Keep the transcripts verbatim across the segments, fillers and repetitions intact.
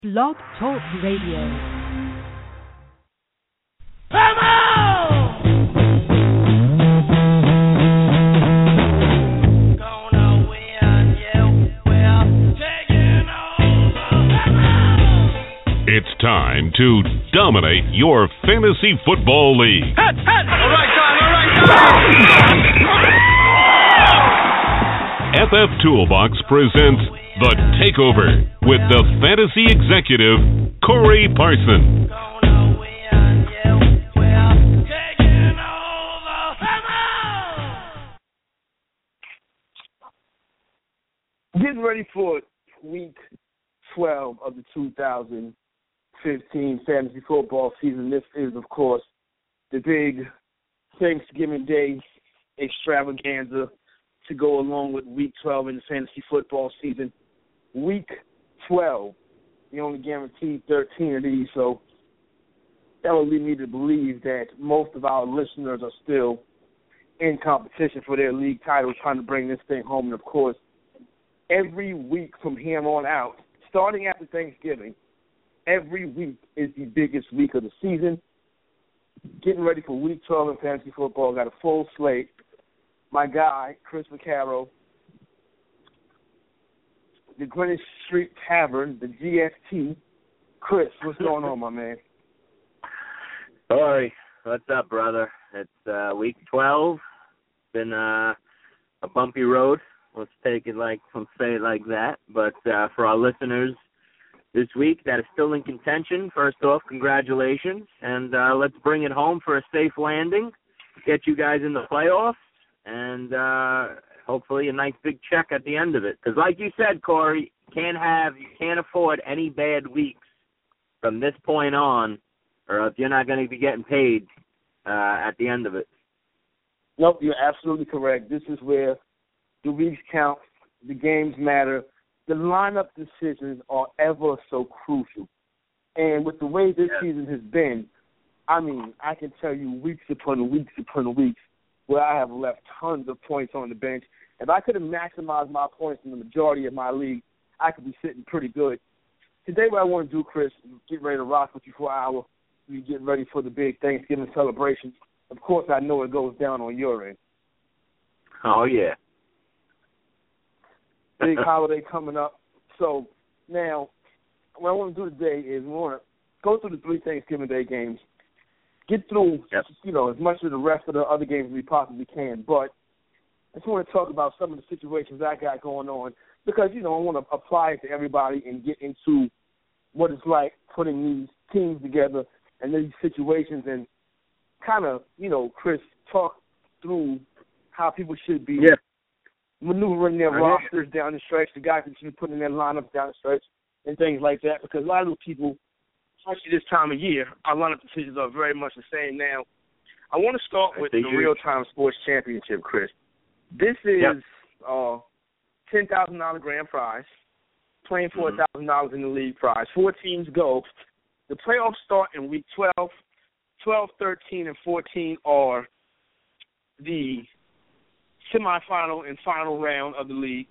Blog Talk Radio. Come on! Gonna win, yeah, we're taking over. Come on! It's time to dominate your fantasy football league. Hut, hut. All right, time, all right, time. F F Toolbox presents The Takeover with the fantasy executive, Corey Parson. Gonna win, yeah, we're taking over. Come on! Getting ready for week twelve of the two thousand fifteen fantasy football season. This is, of course, the big Thanksgiving Day extravaganza to go along with week twelve in the fantasy football season. Week twelve, you only guaranteed thirteen of these, so that would lead me to believe that most of our listeners are still in competition for their league titles, trying to bring this thing home. And, of course, every week from here on out, starting after Thanksgiving, every week is the biggest week of the season. Getting ready for week twelve in fantasy football. Got a full slate. My guy, Chris Vaccaro, the Greenwich Street Tavern, the G S T. Chris, what's going on, my man? Corey, what's up, brother? It's uh, week twelve. Been uh, a bumpy road. Let's take it like, let's say it like that. But uh, for our listeners this week that is still in contention, first off, congratulations. And uh, let's bring it home for a safe landing, get you guys in the playoffs, and uh, hopefully a nice big check at the end of it. Because like you said, Corey, can't have, you can't afford any bad weeks from this point on, or if you're not going to be getting paid uh, at the end of it. Nope, you're absolutely correct. This is where the weeks count, the games matter. The lineup decisions are ever so crucial. And with the way this yeah. season has been, I mean, I can tell you weeks upon weeks upon weeks where I have left tons of points on the bench. If I could have maximized my points in the majority of my league, I could be sitting pretty good. Today what I want to do, Chris, is get ready to rock with you for an hour. We get ready for the big Thanksgiving celebration. Of course, I know it goes down on your end. Oh, yeah. Big holiday coming up. So now what I want to do today is we want to go through the three Thanksgiving Day games, get through, yep. you know, as much of the rest of the other games as we possibly can. But I just want to talk about some of the situations I got going on because, you know, I want to apply it to everybody and get into what it's like putting these teams together and these situations and kind of, you know, Chris, talk through how people should be yeah. maneuvering their right. rosters down the stretch, the guys that should be putting their lineups down the stretch and things like that because a lot of those people, especially this time of year, our lineup decisions are very much the same now. I want to start with the Real-Time Sports Championship, Chris. This is yep. uh, ten thousand dollars grand prize, twenty-four thousand dollars mm-hmm. in the league prize. Four teams go. The playoffs start in week twelve. twelve, thirteen, and fourteen are the semifinal and final round of the league.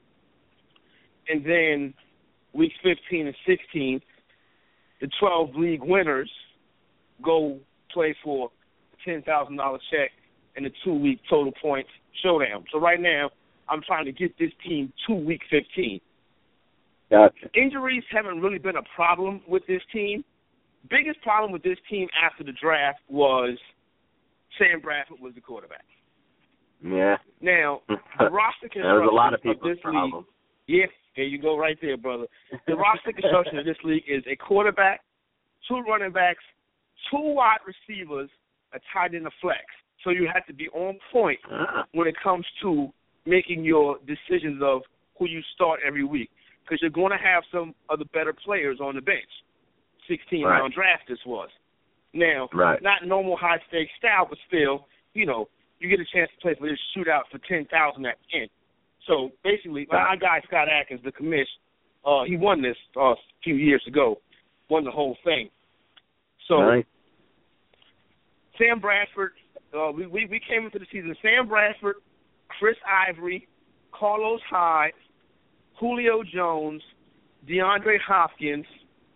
And then weeks fifteen and sixteen, the twelve league winners go play for a ten thousand dollars check and the two-week total points showdown. So right now, I'm trying to get this team to week fifteen. Gotcha. Injuries haven't really been a problem with this team. Biggest problem with this team after the draft was Sam Bradford was the quarterback. Yeah. Now, the roster construction there was a lot of, of this problem. league, yeah, there you go right there, brother. The roster construction of this league is a quarterback, two running backs, two wide receivers, a tight end, a flex. So you have to be on point uh-huh. when it comes to making your decisions of who you start every week because you're going to have some of the better players on the bench. sixteen-round right. draft this was. Now, right. not normal high-stakes style, but still, you know, you get a chance to play for this shootout for ten thousand dollars at the end. So, basically, my guy, Scott Atkins, the commish, uh, he won this uh, a few years ago, won the whole thing. So, right. Sam Bradford, uh, we, we, we came into the season, Sam Bradford, Chris Ivory, Carlos Hyde, Julio Jones, DeAndre Hopkins,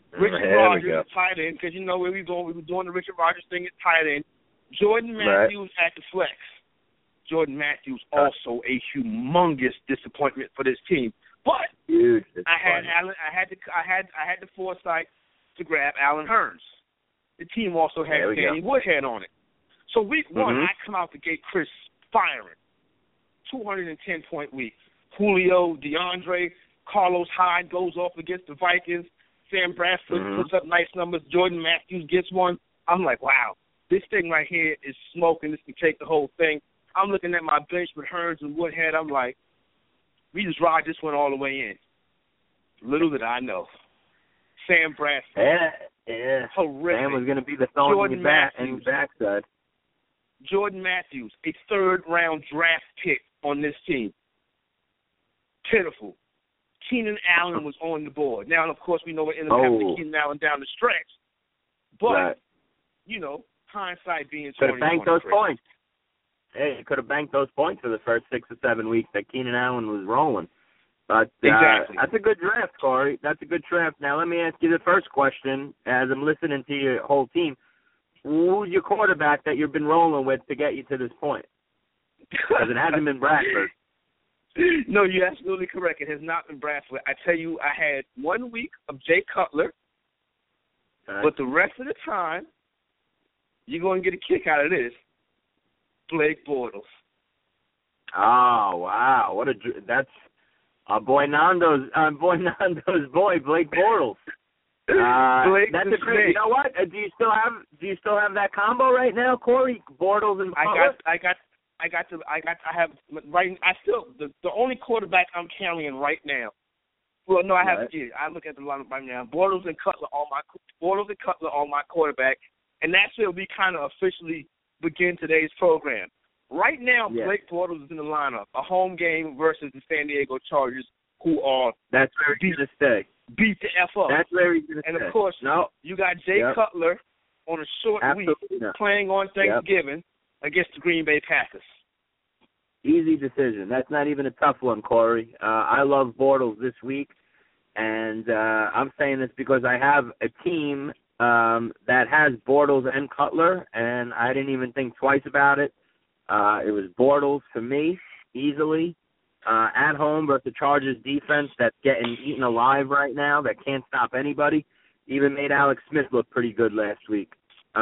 Richard There we Rodgers go. at tight end, because you know where we going. We were doing the Richard Rodgers thing at tight end. Jordan Right. Matthews at the flex. Jordan Matthews also a humongous disappointment for this team. But Huge. I had Allen. I had the. I had. I had the foresight to grab Allen Hurns. The team also had There we Danny Woodhead on it. So week one, Mhm. I come out the gate, Chris firing. two hundred ten point week. Julio, DeAndre, Carlos Hyde goes off against the Vikings. Sam Bradford Mhm. puts up nice numbers. Jordan Matthews gets one. I'm like, wow, this thing right here is smoking. This can take the whole thing. I'm looking at my bench with Hurns and Woodhead. I'm like, we just ride this one all the way in. Little did I know. Sam Bradford. Yeah, yeah. Horrific. Sam was going to be the thorn Jordan in your back Matthews. and your backside. Jordan Matthews, a third-round draft pick on this team. Pitiful. Keenan Allen was on the board. Now, of course, we know what ended up happening Oh. to Keenan Allen down the stretch. But, Right. you know, hindsight being Could have twenty banked those points. Hey, you could have banked those points for the first six or seven weeks that Keenan Allen was rolling. But uh, Exactly. that's a good draft, Corey. That's a good draft. Now, let me ask you the first question. As I'm listening to your whole team, who's your quarterback that you've been rolling with to get you to this point? Because it hasn't been Bradford. No, you're absolutely correct. It has not been Bradford. I tell you, I had one week of Jay Cutler, Right. but the rest of the time, you're going to get a kick out of this. Blake Bortles. Oh, wow. What a dr- that's our boy Nando's uh, boy Nando's boy, Blake Bortles. Uh, Blake that's the a great. Snake. You know what? Uh, do you still have Do you still have that combo right now, Corey? Bortles and I Butler? got, I got, I got to, I got, I have right. I still the the only quarterback I'm carrying right now. Well, no, I have. Right. Yeah, I look at the lineup right now. Bortles and Cutler on my Bortles and Cutler on my quarterback, and that's where we kind of officially begin today's program. Right now, Yeah. Blake Bortles is in the lineup. A home game versus the San Diego Chargers, who are That's where he's going to stay. beat the F up. That's where he's going to and stay. of course, no, you got Jay Yep. Cutler on a short absolutely week not. playing on Thanksgiving against the Green Bay Packers. Easy decision. That's not even a tough one, Corey. Uh, I love Bortles this week, and uh, I'm saying this because I have a team um, that has Bortles and Cutler, and I didn't even think twice about it. Uh, it was Bortles for me, easily. Uh, at home versus the Chargers defense that's getting eaten alive right now, that can't stop anybody. Even made Alex Smith look pretty good last week.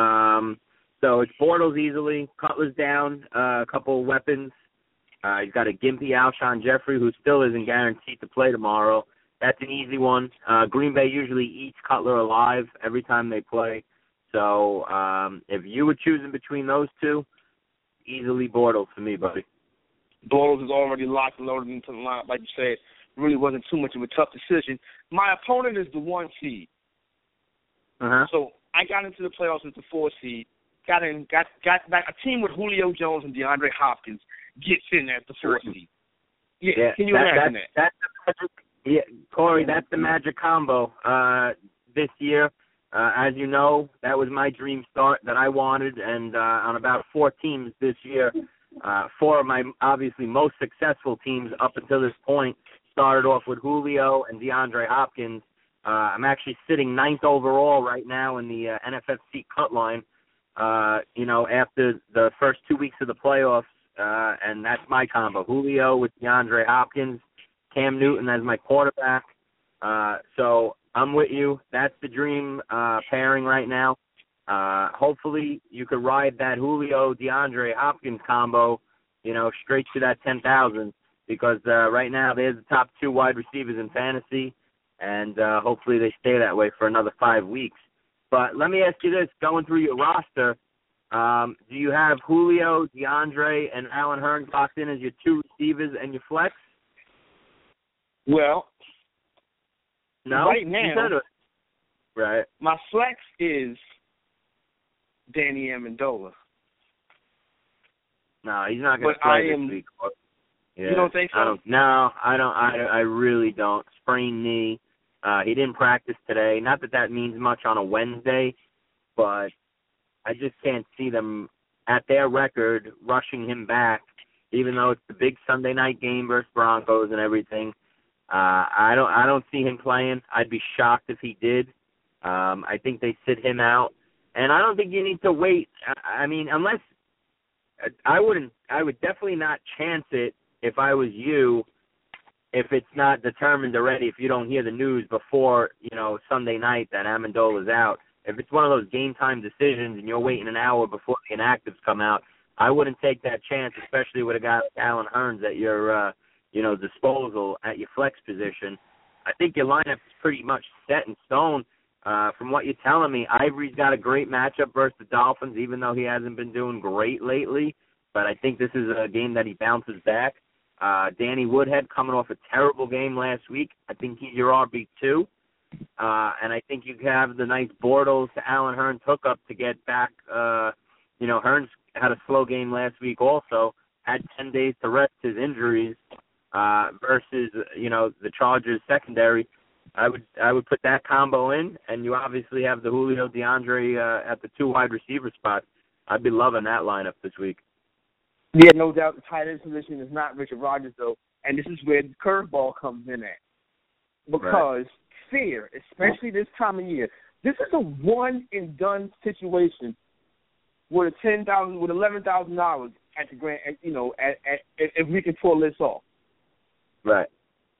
Um, so it's Bortles easily. Cutler's down, uh, a couple of weapons. Uh, he's got a gimpy Alshon Jeffrey, who still isn't guaranteed to play tomorrow. That's an easy one. Uh, Green Bay usually eats Cutler alive every time they play. So um, if you were choosing between those two, easily Bortles for me, buddy. Bortles is already locked and loaded into the lineup, like you said. Really wasn't too much of a tough decision. My opponent is the one seed. Uh-huh. So I got into the playoffs as the four seed. Got in, got got back. A team with Julio Jones and DeAndre Hopkins gets in as the four seed. Yeah, Yeah, can you that, imagine that, that? That's the magic, yeah, Corey, that's the magic combo uh, this year. Uh, as you know, that was my dream start that I wanted, and uh, on about four teams this year, uh, four of my obviously most successful teams up until this point started off with Julio and DeAndre Hopkins. Uh, I'm actually sitting ninth overall right now in the uh, N F F C cut line, uh, you know, after the first two weeks of the playoffs, uh, and that's my combo. Julio with DeAndre Hopkins, Cam Newton as my quarterback. Uh, so I'm with you. That's the dream uh, pairing right now. Uh, hopefully you could ride that Julio, DeAndre Hopkins combo, you know, straight to that ten thousand because uh, right now they're the top two wide receivers in fantasy, and uh, hopefully they stay that way for another five weeks. But let me ask you this, going through your roster, um, do you have Julio, DeAndre, and Allen Hurns locked in as your two receivers and your flex? Well, No? right You now, said it. Right. my flex is Danny Amendola. No, he's not going to But play I this am- week. Yeah, You don't think so? I don't, no, I don't. I, I really don't. Sprained knee. Uh, he didn't practice today. Not that that means much on a Wednesday, but I just can't see them at their record rushing him back, even though it's the big Sunday night game versus Broncos and everything. Uh, I don't. I don't see him playing. I'd be shocked if he did. Um, I think they sit him out, and I don't think you need to wait. I, I mean, unless I wouldn't, I would definitely not chance it if I was you. If it's not determined already, if you don't hear the news before, you know, Sunday night that Amendola's out, if it's one of those game time decisions and you're waiting an hour before the inactives come out, I wouldn't take that chance, especially with a guy like Alan Hearns at your, uh, you know, disposal at your flex position. I think your lineup is pretty much set in stone. Uh, from what you're telling me, Ivory's got a great matchup versus the Dolphins, even though he hasn't been doing great lately. But I think this is a game that he bounces back. Uh, Danny Woodhead coming off a terrible game last week. I think he's your R B two. Uh, and I think you have the nice Bortles to Alan Hearns hookup to get back. Uh, you know, Hearns had a slow game last week also, had ten days to rest his injuries uh, versus, you know, the Chargers secondary. I would I would put that combo in, and you obviously have the Julio DeAndre uh, at the two wide receiver spots. I'd be loving that lineup this week. Yeah, no doubt the tight end position is not Richard Rodgers, though, and this is where the curveball comes in at. Because right. fear, especially this time of year, this is a one-and-done situation with a ten thousand, with eleven thousand dollars at the grand, at, you know, at, at, if we can pull this off. Right.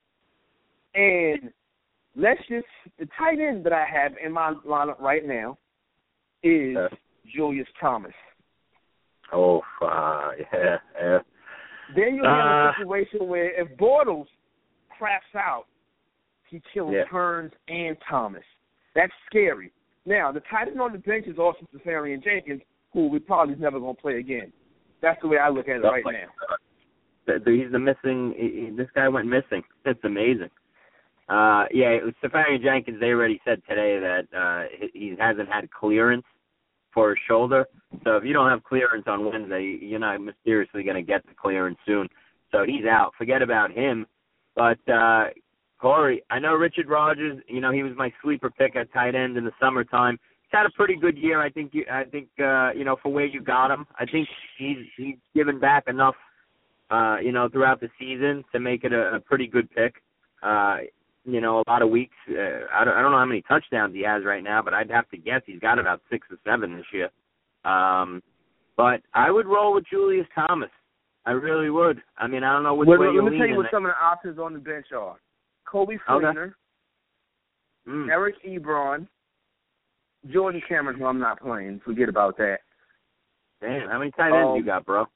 And let's just, the tight end that I have in my lineup right now is uh, Julius Thomas. Oh, uh, yeah, yeah. Then you have uh, a situation where if Bortles craps out, he kills yeah. Hearns and Thomas. That's scary. Now, the tight end on the bench is also Safarian Jenkins, who we probably is never going to play again. That's the way I look at it right like, now. He's the missing, he, this guy went missing. That's amazing. Uh, yeah, Safarian Jenkins, they already said today that uh, he hasn't had clearance for his shoulder. So if you don't have clearance on Wednesday, you're not mysteriously going to get the clearance soon. So he's out. Forget about him. But, uh, Corey, I know Richard Rodgers, you know, he was my sleeper pick at tight end in the summertime. He's had a pretty good year. I think, you, I think uh, you know, for where you got him, I think he's, he's given back enough, uh, you know, throughout the season to make it a, a pretty good pick. Uh, you know, a lot of weeks. Uh, I, don't, I don't know how many touchdowns he has right now, but I'd have to guess he's got about six or seven this year. Um, but I would roll with Julius Thomas. I really would. I mean, I don't know which well, way you're Let me tell you what it. some of the options on the bench are. Kobe Fleener, okay. mm. Eric Ebron, Jordan Cameron, who I'm not playing. Forget about that. Damn, how many tight ends um, you got, bro?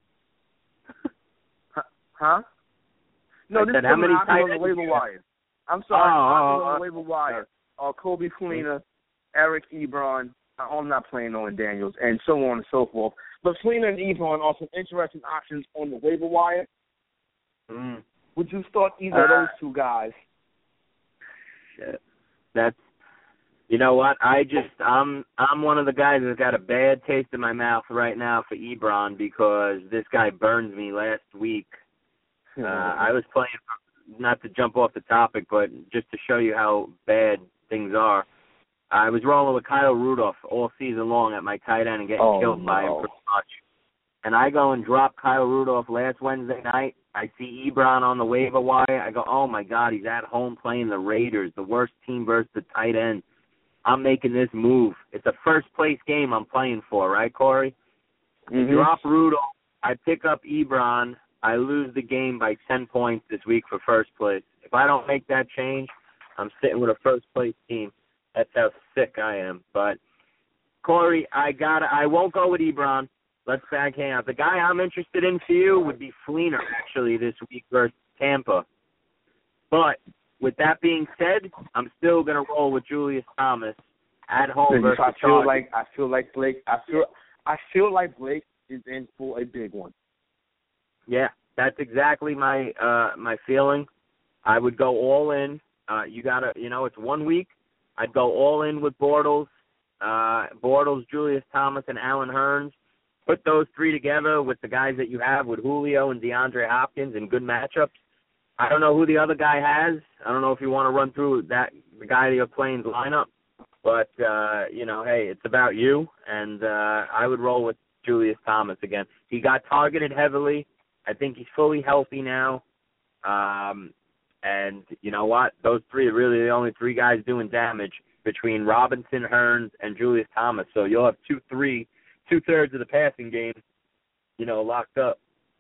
huh? No, I this said, is how many on the waiver wire. I'm sorry, oh, I'm oh, on oh, the waiver wire. Uh, Kobe Fleener, Eric Ebron. I'm not playing Owen Daniels, and so on and so forth. But Fleener and Ebron are some interesting options on the waiver wire. Mm. Would you start either uh, of those two guys? Shit. That's, you know what? I just, I'm I'm one of the guys that's got a bad taste in my mouth right now for Ebron because this guy burned me last week. Uh, I was playing, not to jump off the topic, but just to show you how bad things are. I was rolling with Kyle Rudolph all season long at my tight end and getting oh, killed no. by him pretty much. And I go and drop Kyle Rudolph last Wednesday night. I see Ebron on the waiver wire. I go, oh, my God, he's at home playing the Raiders, the worst team versus the tight end. I'm making this move. It's a first-place game I'm playing for, right, Corey? Mm-hmm. Drop Rudolph. I pick up Ebron. I lose the game by ten points this week for first place. If I don't make that change, I'm sitting with a first-place team. That's how sick I am. But, Corey, I gotta, I won't go with Ebron. Let's back hang out. The guy I'm interested in for you would be Fleener, actually, this week versus Tampa. But with that being said, I'm still going to roll with Julius Thomas at home versus I feel Chargers. like I feel like Blake. I feel I feel like Blake is in for a big one. Yeah, that's exactly my uh, my feeling. I would go all in. Uh, you gotta, you know, it's one week. I'd go all in with Bortles, uh, Bortles, Julius Thomas, and Alan Hearns. Put those three together with the guys that you have with Julio and DeAndre Hopkins in good matchups. I don't know who the other guy has. I don't know if you want to run through that the guy that you're playing's lineup. But, uh, you know, hey, it's about you, and uh, I would roll with Julius Thomas again. He got targeted heavily. I think he's fully healthy now. Um, and you know what? Those three are really the only three guys doing damage. between Robinson, Hearns, and Julius Thomas. So you'll have two, three, two-thirds of the passing game, you know, locked up.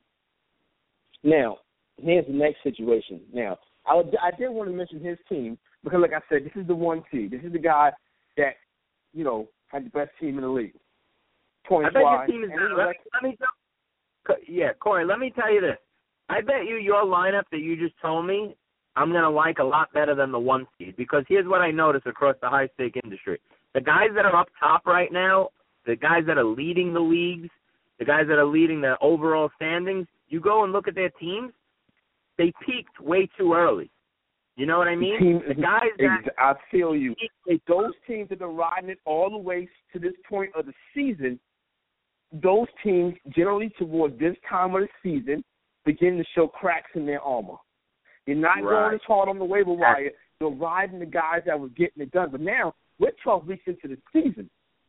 Now, here's the next situation. Now, I, would, I did want to mention his team because, like I said, this is the one seed. This is the guy that, you know, had the best team in the league. Points I bet wise. your team is not. Let, let me tell, yeah, Corey, let me tell you this. I bet you your lineup that you just told me I'm going to like a lot better than the one seed because here's what I notice across the high-stake industry. The guys that are up top right now, the guys that are leading the leagues, the guys that are leading the overall standings, you go and look at their teams, they peaked way too early. You know what I mean? Team, the guys that I feel you. Those teams that are riding it all the way to this point of the season, those teams generally towards this time of the season begin to show cracks in their armor. You're not right. going as hard on the waiver wire. They're riding the guys that were getting it done. But now we're twelve weeks into the season.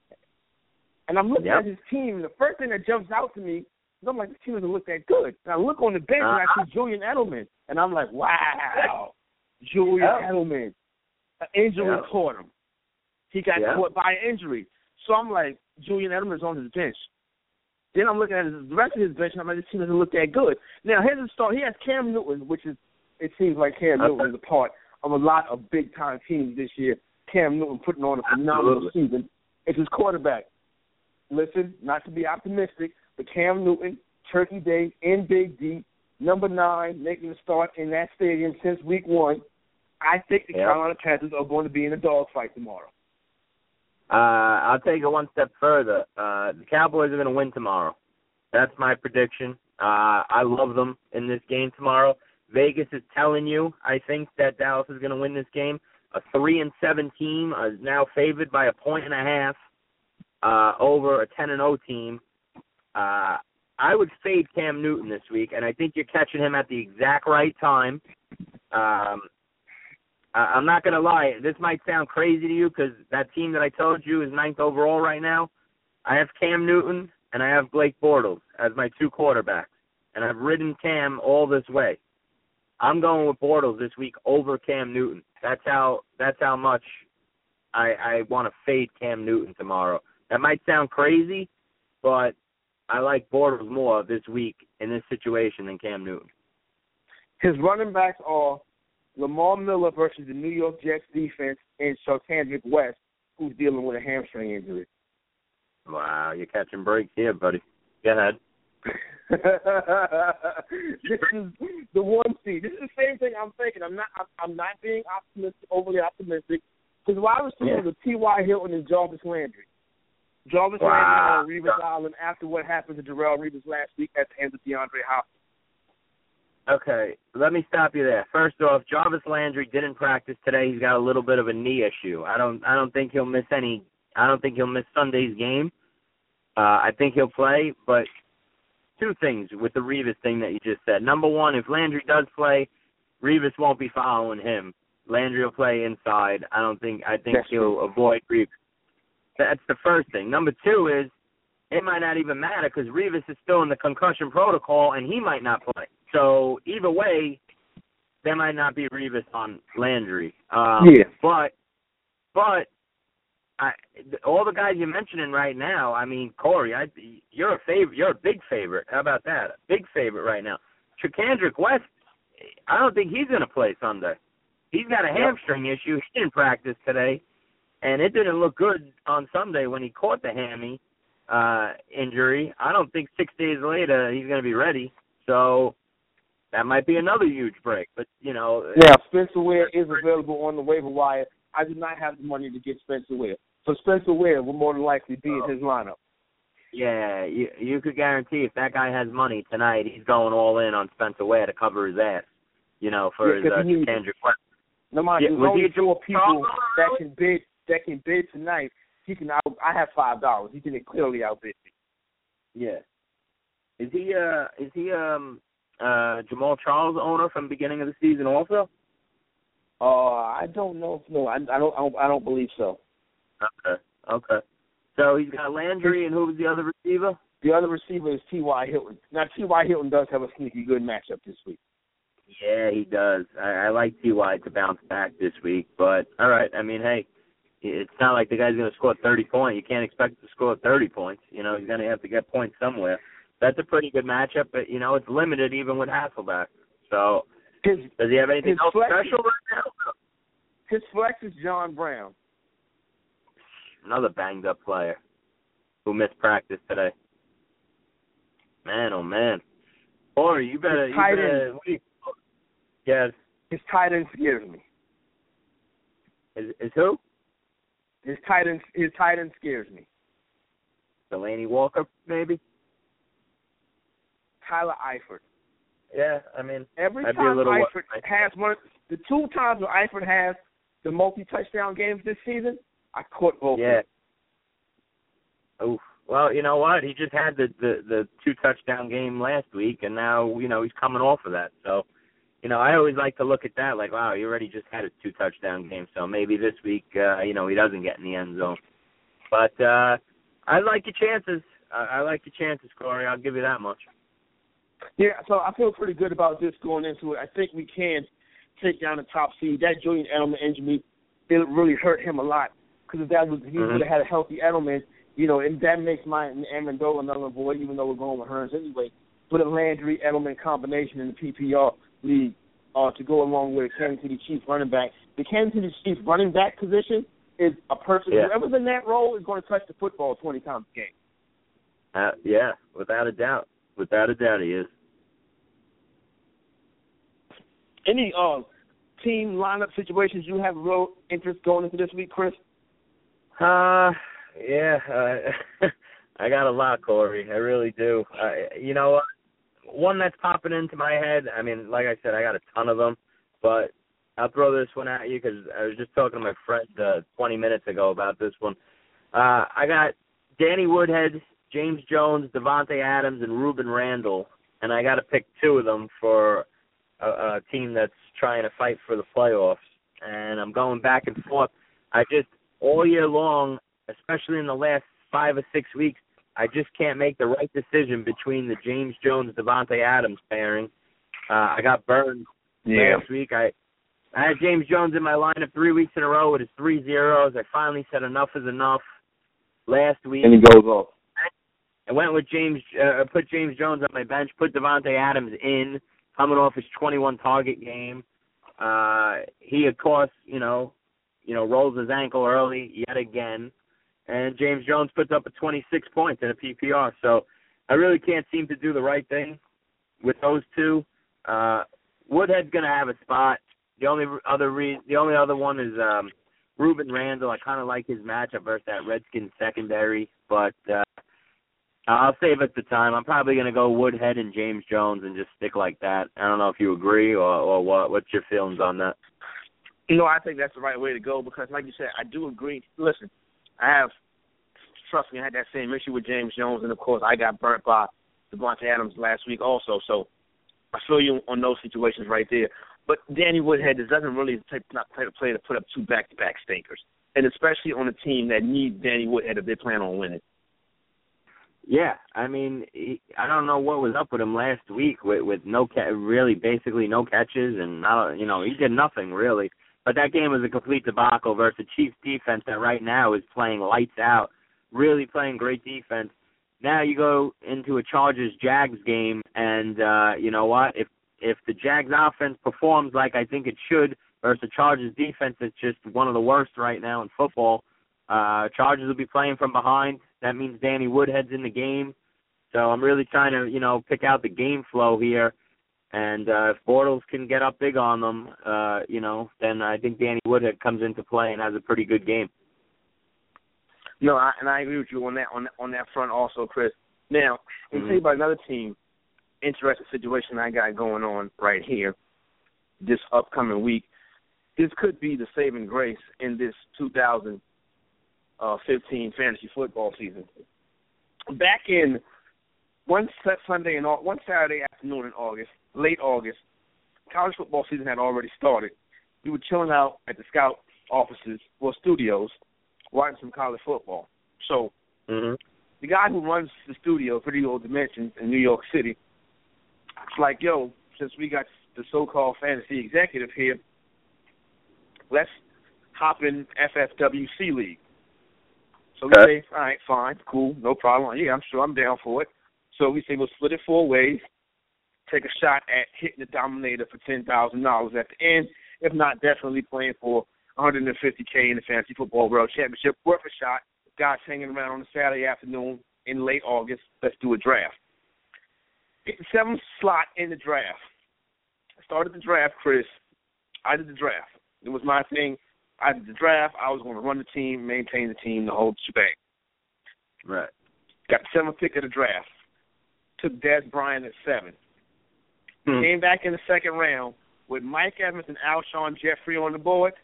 And I'm looking yep. at his team, and the first thing that jumps out to me is I'm like, this team doesn't look that good. And I look on the bench, uh-huh. and I see Julian Edelman. And I'm like, wow, Julian yep. Edelman. An injury yep. caught him. He got yep. caught by an injury. So I'm like, Julian Edelman's on his bench. Then I'm looking at his, the rest of his bench, and I'm like, this team doesn't look that good. Now, here's the start. He has Cam Newton, which is, it seems like Cam okay. Newton is a part of a lot of big-time teams this year. Cam Newton putting on a phenomenal Absolutely. season. It's his quarterback. Listen, not to be optimistic, but Cam Newton, Turkey Day, in Big D, number nine, making a start in that stadium since week one. I think the yep. Carolina Panthers are going to be in a dogfight tomorrow. Uh, I'll take it one step further. Uh, the Cowboys are going to win tomorrow. That's my prediction. Uh, I love them in this game tomorrow. Vegas is telling you, I think, that Dallas is going to win this game. A three and seven team is now favored by a point and a half uh, over a ten and oh team. Uh, I would fade Cam Newton this week, and I think you're catching him at the exact right time. Um, I'm not going to lie. This might sound crazy to you because that team that I told you is ninth overall right now. I have Cam Newton and I have Blake Bortles as my two quarterbacks, and I've ridden Cam all this way. I'm going with Bortles this week over Cam Newton. That's how that's how much I, I want to fade Cam Newton tomorrow. That might sound crazy, but I like Bortles more this week in this situation than Cam Newton. His running backs are Lamar Miller versus the New York Jets defense and Charcandrick West, who's dealing with a hamstring injury. Wow, you're catching breaks here, buddy. Go ahead. This is the one seed. This is the same thing I'm thinking. I'm not. I'm not being optimistic, overly optimistic. Because wide receivers are T Y. Hilton and Jarvis Landry. Jarvis wow. Landry on Revis Island after what happened to Darrelle Revis last week at the hands of DeAndre Hopkins. Okay, let me stop you there. First off, Jarvis Landry didn't practice today. He's got a little bit of a knee issue. I don't. I don't think he'll miss any. I don't think he'll miss Sunday's game. Uh, I think he'll play, but two things with the Revis thing that you just said. Number one, if Landry does play, Revis won't be following him. Landry will play inside. I don't think. I think That's he'll true. avoid Revis. That's the first thing. Number two is it might not even matter because Revis is still in the concussion protocol and he might not play. So either way, there might not be Revis on Landry. Um, yeah. But, but I, all the guys you're mentioning right now, I mean, Corey, I, you're a favorite. You're a big favorite. How about that? A big favorite right now. Charcandrick West, I don't think he's going to play Sunday. He's got a hamstring yep. issue. He didn't practice today, and it didn't look good on Sunday when he caught the hammy uh, injury. I don't think six days later he's going to be ready. So that might be another huge break. But, you know. Yeah, Spencer Ware is available on the waiver wire. I do not have the money to get Spencer Ware. So Spencer Ware will more than likely be oh. in his lineup. Yeah, you you could guarantee if that guy has money tonight, he's going all in on Spencer Ware to cover his ass, you know, for yeah, his uh, Charcandrick West. No, mind, yeah, there's only four people that can bid that can bid tonight. He can. Out, I have five dollars. He can clearly outbid me. Yeah. Is he uh is he um uh Jamal Charles owner from the beginning of the season also? Uh, I don't know. If, no, I, I don't. I don't. I don't believe so. Okay. Okay. So he's got Landry, and who was the other receiver? The other receiver is T Y. Hilton. Now T Y. Hilton does have a sneaky good matchup this week. Yeah, he does. I, I like T Y to bounce back this week, but all right. I mean, hey, it's not like the guy's going to score thirty points. You can't expect him to score thirty points. You know, he's going to have to get points somewhere. That's a pretty good matchup, but, you know, it's limited even with Hasselbeck. So, his, does he have anything else flex, special right now? His flex is John Brown. Another banged-up player who missed practice today. Man, oh, man. Corey, you better... You better what do you, yes. His tight end scares me. Is, is who? His tight end, his tight end scares me. Delaney Walker, maybe? Tyler Eifert. Yeah, I mean, every I'd time be a little Eifert has one, the two times where Eifert has the multi-touchdown games this season, I caught both. Yeah. Oh, well, you know what? He just had the, the the two touchdown game last week, and now you know he's coming off of that. So, you know, I always like to look at that like, wow, he already just had a two touchdown game. So maybe this week, uh, you know, he doesn't get in the end zone. But uh, I like your chances. I, I like your chances, Corey. I'll give you that much. Yeah, so I feel pretty good about this going into it. I think we can take down the top seed. That Julian Edelman injury, it really hurt him a lot because if that was he mm-hmm. would have had a healthy Edelman, you know, and that makes my Amendola null and void, even though we're going with Hearns anyway. But a Landry Edelman combination in the P P R league uh, to go along with a Kansas City Chiefs running back. The Kansas City Chiefs running back position is a perfect. Yeah. Whoever's in that role is going to touch the football twenty times a game. Uh, yeah, without a doubt. Without a doubt, he is. Any uh, team lineup situations you have real interest going into this week, Chris? Uh, yeah, uh, I got a lot, Corey. I really do. Uh, you know, one that's popping into my head, I mean, like I said, I got a ton of them, but I'll throw this one at you because I was just talking to my friend uh, twenty minutes ago about this one. Uh, I got Danny Woodhead, James Jones, Devontae Adams, and Ruben Randall, and I got to pick two of them for a, a team that's trying to fight for the playoffs. And I'm going back and forth. I just, all year long, especially in the last five or six weeks, I just can't make the right decision between the James Jones, Devontae Adams pairing. Uh, I got burned yeah. last week. I I had James Jones in my lineup three weeks in a row with his three zeros. I finally said enough is enough last week. And he goes off. I went with James, uh, put James Jones on my bench, put Devontae Adams in, coming off his twenty-one target game. Uh, he, of course, you know, you know, rolls his ankle early yet again. And James Jones puts up a twenty-six points in a P P R. So I really can't seem to do the right thing with those two. Uh, Woodhead's going to have a spot. The only other re- the only other one is um, Ruben Randall. I kind of like his matchup versus that Redskins secondary, but uh, I'll save it the time. I'm probably going to go Woodhead and James Jones and just stick like that. I don't know if you agree or, or what. What's your feelings on that? You know, I think that's the right way to go because, like you said, I do agree. Listen, I have, trust me, I had that same issue with James Jones, and, of course, I got burnt by Devontae Adams last week also. So I feel you on those situations right there. But Danny Woodhead doesn't really take, not play the play to put up two back-to-back stinkers, and especially on a team that needs Danny Woodhead if they plan on winning. Yeah, I mean, he, I don't know what was up with him last week with, with no ca- really basically no catches and not, you know, he did nothing really. But that game was a complete debacle versus the Chiefs defense that right now is playing lights out, really playing great defense. Now you go into a Chargers-Jags game, and uh, you know what? If if the Jags offense performs like I think it should versus the Chargers defense, it's just one of the worst right now in football. Uh, Chargers will be playing from behind. That means Danny Woodhead's in the game. So I'm really trying to, you know, pick out the game flow here. And uh, if Bortles can get up big on them, uh, you know, then I think Danny Woodhead comes into play and has a pretty good game. No, I, and I agree with you on that on on that front also, Chris. Now, let me mm-hmm. tell you about another team, interesting situation I got going on right here this upcoming week. This could be the saving grace in this two thousand fifteen fantasy football season. Back in one Sunday and one Saturday afternoon in August, late August, college football season had already started. We were chilling out at the Scout offices or studios, watching some college football. So mm-hmm. the guy who runs the studio, Video Dimensions in New York City, it's like, yo, since we got the so-called fantasy executive here, let's hop in F F W C League. So we Okay. say, all right, fine, cool, no problem. Yeah, I'm sure I'm down for it. So we say we'll split it four ways, take a shot at hitting the Dominator for ten thousand dollars at the end. If not, definitely playing for one hundred fifty K in the Fantasy Football World Championship. Worth a shot. Guys hanging around on a Saturday afternoon in late August. Let's do a draft. Get the seventh slot in the draft. I started the draft, Chris. I did the draft. It was my thing. I did the draft. I was going to run the team, maintain the team, the whole shebang. Right. Got the seventh pick of the draft. Took Dez Bryant at seven. Hmm. Came back in the second round with Mike Evans and Alshon Jeffrey on the board.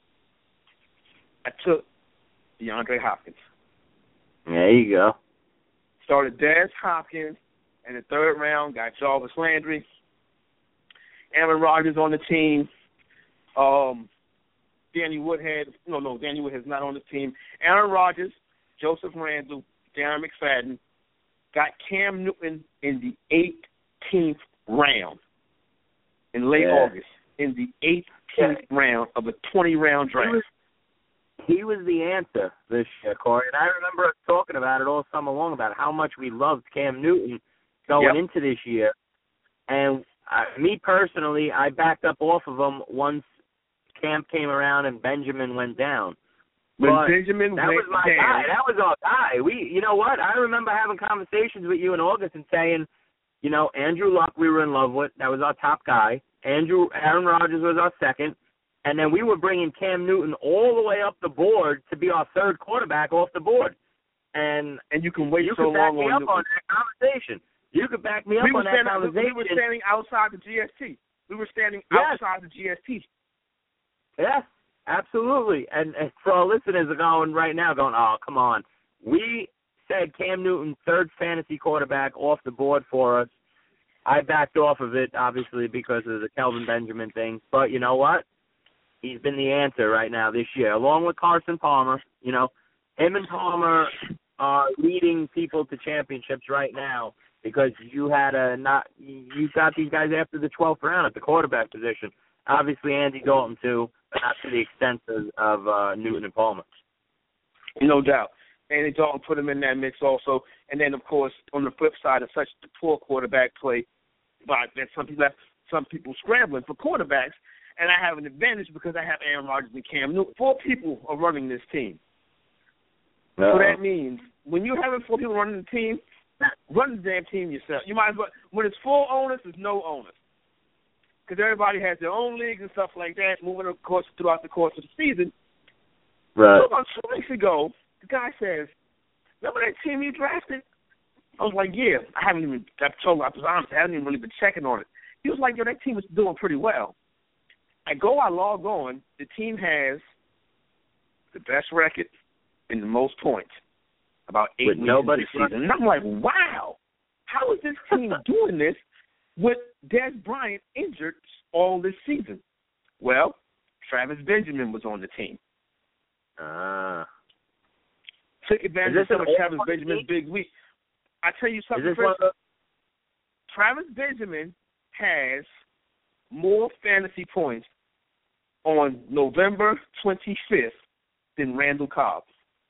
I took DeAndre Hopkins. There you go. Started Dez Hopkins. In the third round, got Jarvis Landry. Aaron Rodgers on the team. Um, Danny Woodhead. No, no, Danny Woodhead's not on the team. Aaron Rodgers, Joseph Randle, Darren McFadden. Got Cam Newton in the eighteenth round. In late Yeah. August. In the eighteenth Yeah. round of a twenty-round draft. He was, he was the answer this year, Corey. And I remember us talking about it all summer long, about how much we loved Cam Newton going Yep. into this year. And uh, me personally, I backed up off of him once Camp came around and Benjamin went down. When But Benjamin that went was my down, guy. That was our guy. We, you know what? I remember having conversations with you in August and saying, you know, Andrew Luck we were in love with. That was our top guy. Andrew Aaron Rodgers was our second. And then we were bringing Cam Newton all the way up the board to be our third quarterback off the board. And and you can wait you so could back long me on up Newton. on that conversation. You could back me up we were on that standing, conversation. We were standing outside the G S T. We were standing Yes. outside the G S T. Yes, absolutely. And, and for our listeners are going right now, going, oh, come on. We said Cam Newton, third fantasy quarterback off the board for us. I backed off of it, obviously, because of the Kelvin Benjamin thing. But you know what? He's been the answer right now this year, along with Carson Palmer. You know, him and Palmer are leading people to championships right now because you had a not you got these guys after the twelfth round at the quarterback position. Obviously, Andy Dalton too, but not to the extent of, of uh, Newton and Palmer. No doubt. Andy Dalton put him in that mix also. And then, of course, on the flip side of such the poor quarterback play, but that some people have, some people scrambling for quarterbacks, and I have an advantage because I have Aaron Rodgers and Cam Newton. Four people are running this team. Uh-oh. So that means when you're having four people running the team, run the damn team yourself. You might as well. When it's four owners, there's no owners. Because everybody has their own leagues and stuff like that, moving of course throughout the course of the season. Right. So about two weeks ago, the guy says, remember that team you drafted? I was like, yeah. I haven't even, I told him, I was honest, I haven't even really been checking on it. He was like, yo, that team was doing pretty well. I go, I log on, the team has the best record and the most points, about eight With weeks nobody into the season. And I'm like, wow, how is this team doing this with Dez Bryant injured all this season? Well, Travis Benjamin was on the team. Ah. Took advantage Is of this some of an Travis all-time Benjamin's team? big week. I tell you Is something, this Chris. one of the, Travis Benjamin has more fantasy points on November twenty-fifth than Randall Cobb.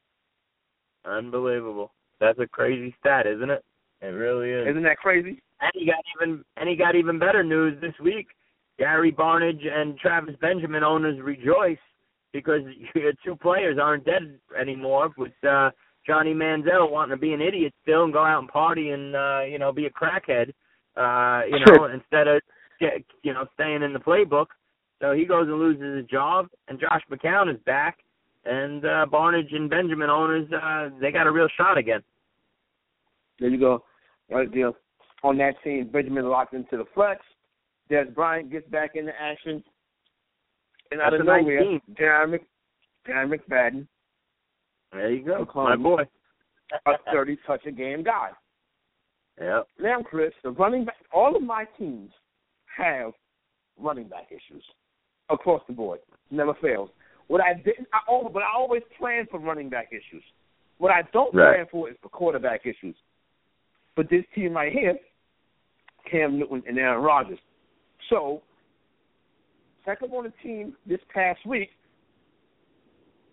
unbelievable. That's a crazy stat, isn't it? It really is. Isn't that crazy? And he got even and he got even better news this week. Gary Barnidge and Travis Benjamin owners rejoice because your two players aren't dead anymore with uh, Johnny Manziel wanting to be an idiot still and go out and party and uh, you know be a crackhead, uh, you know, instead of get, you know staying in the playbook. So he goes and loses his job, and Josh McCown is back, and uh, Barnidge and Benjamin owners uh, they got a real shot again. There you go. Right there. On that team, Benjamin locked into the flex. Dez Bryant gets back into action. And out That's of a nice nowhere, team. Darren, Mc, Darren McFadden, There you go, Oklahoma. my boy. a thirty-touch-a-game guy. Yep. Now, Chris, the running back, all of my teams have running back issues across the board. Never fails. What I didn't, I always, but I always plan for running back issues. What I don't Right. plan for is for quarterback issues. But this team right here, Cam Newton and Aaron Rodgers. So, second on the team this past week,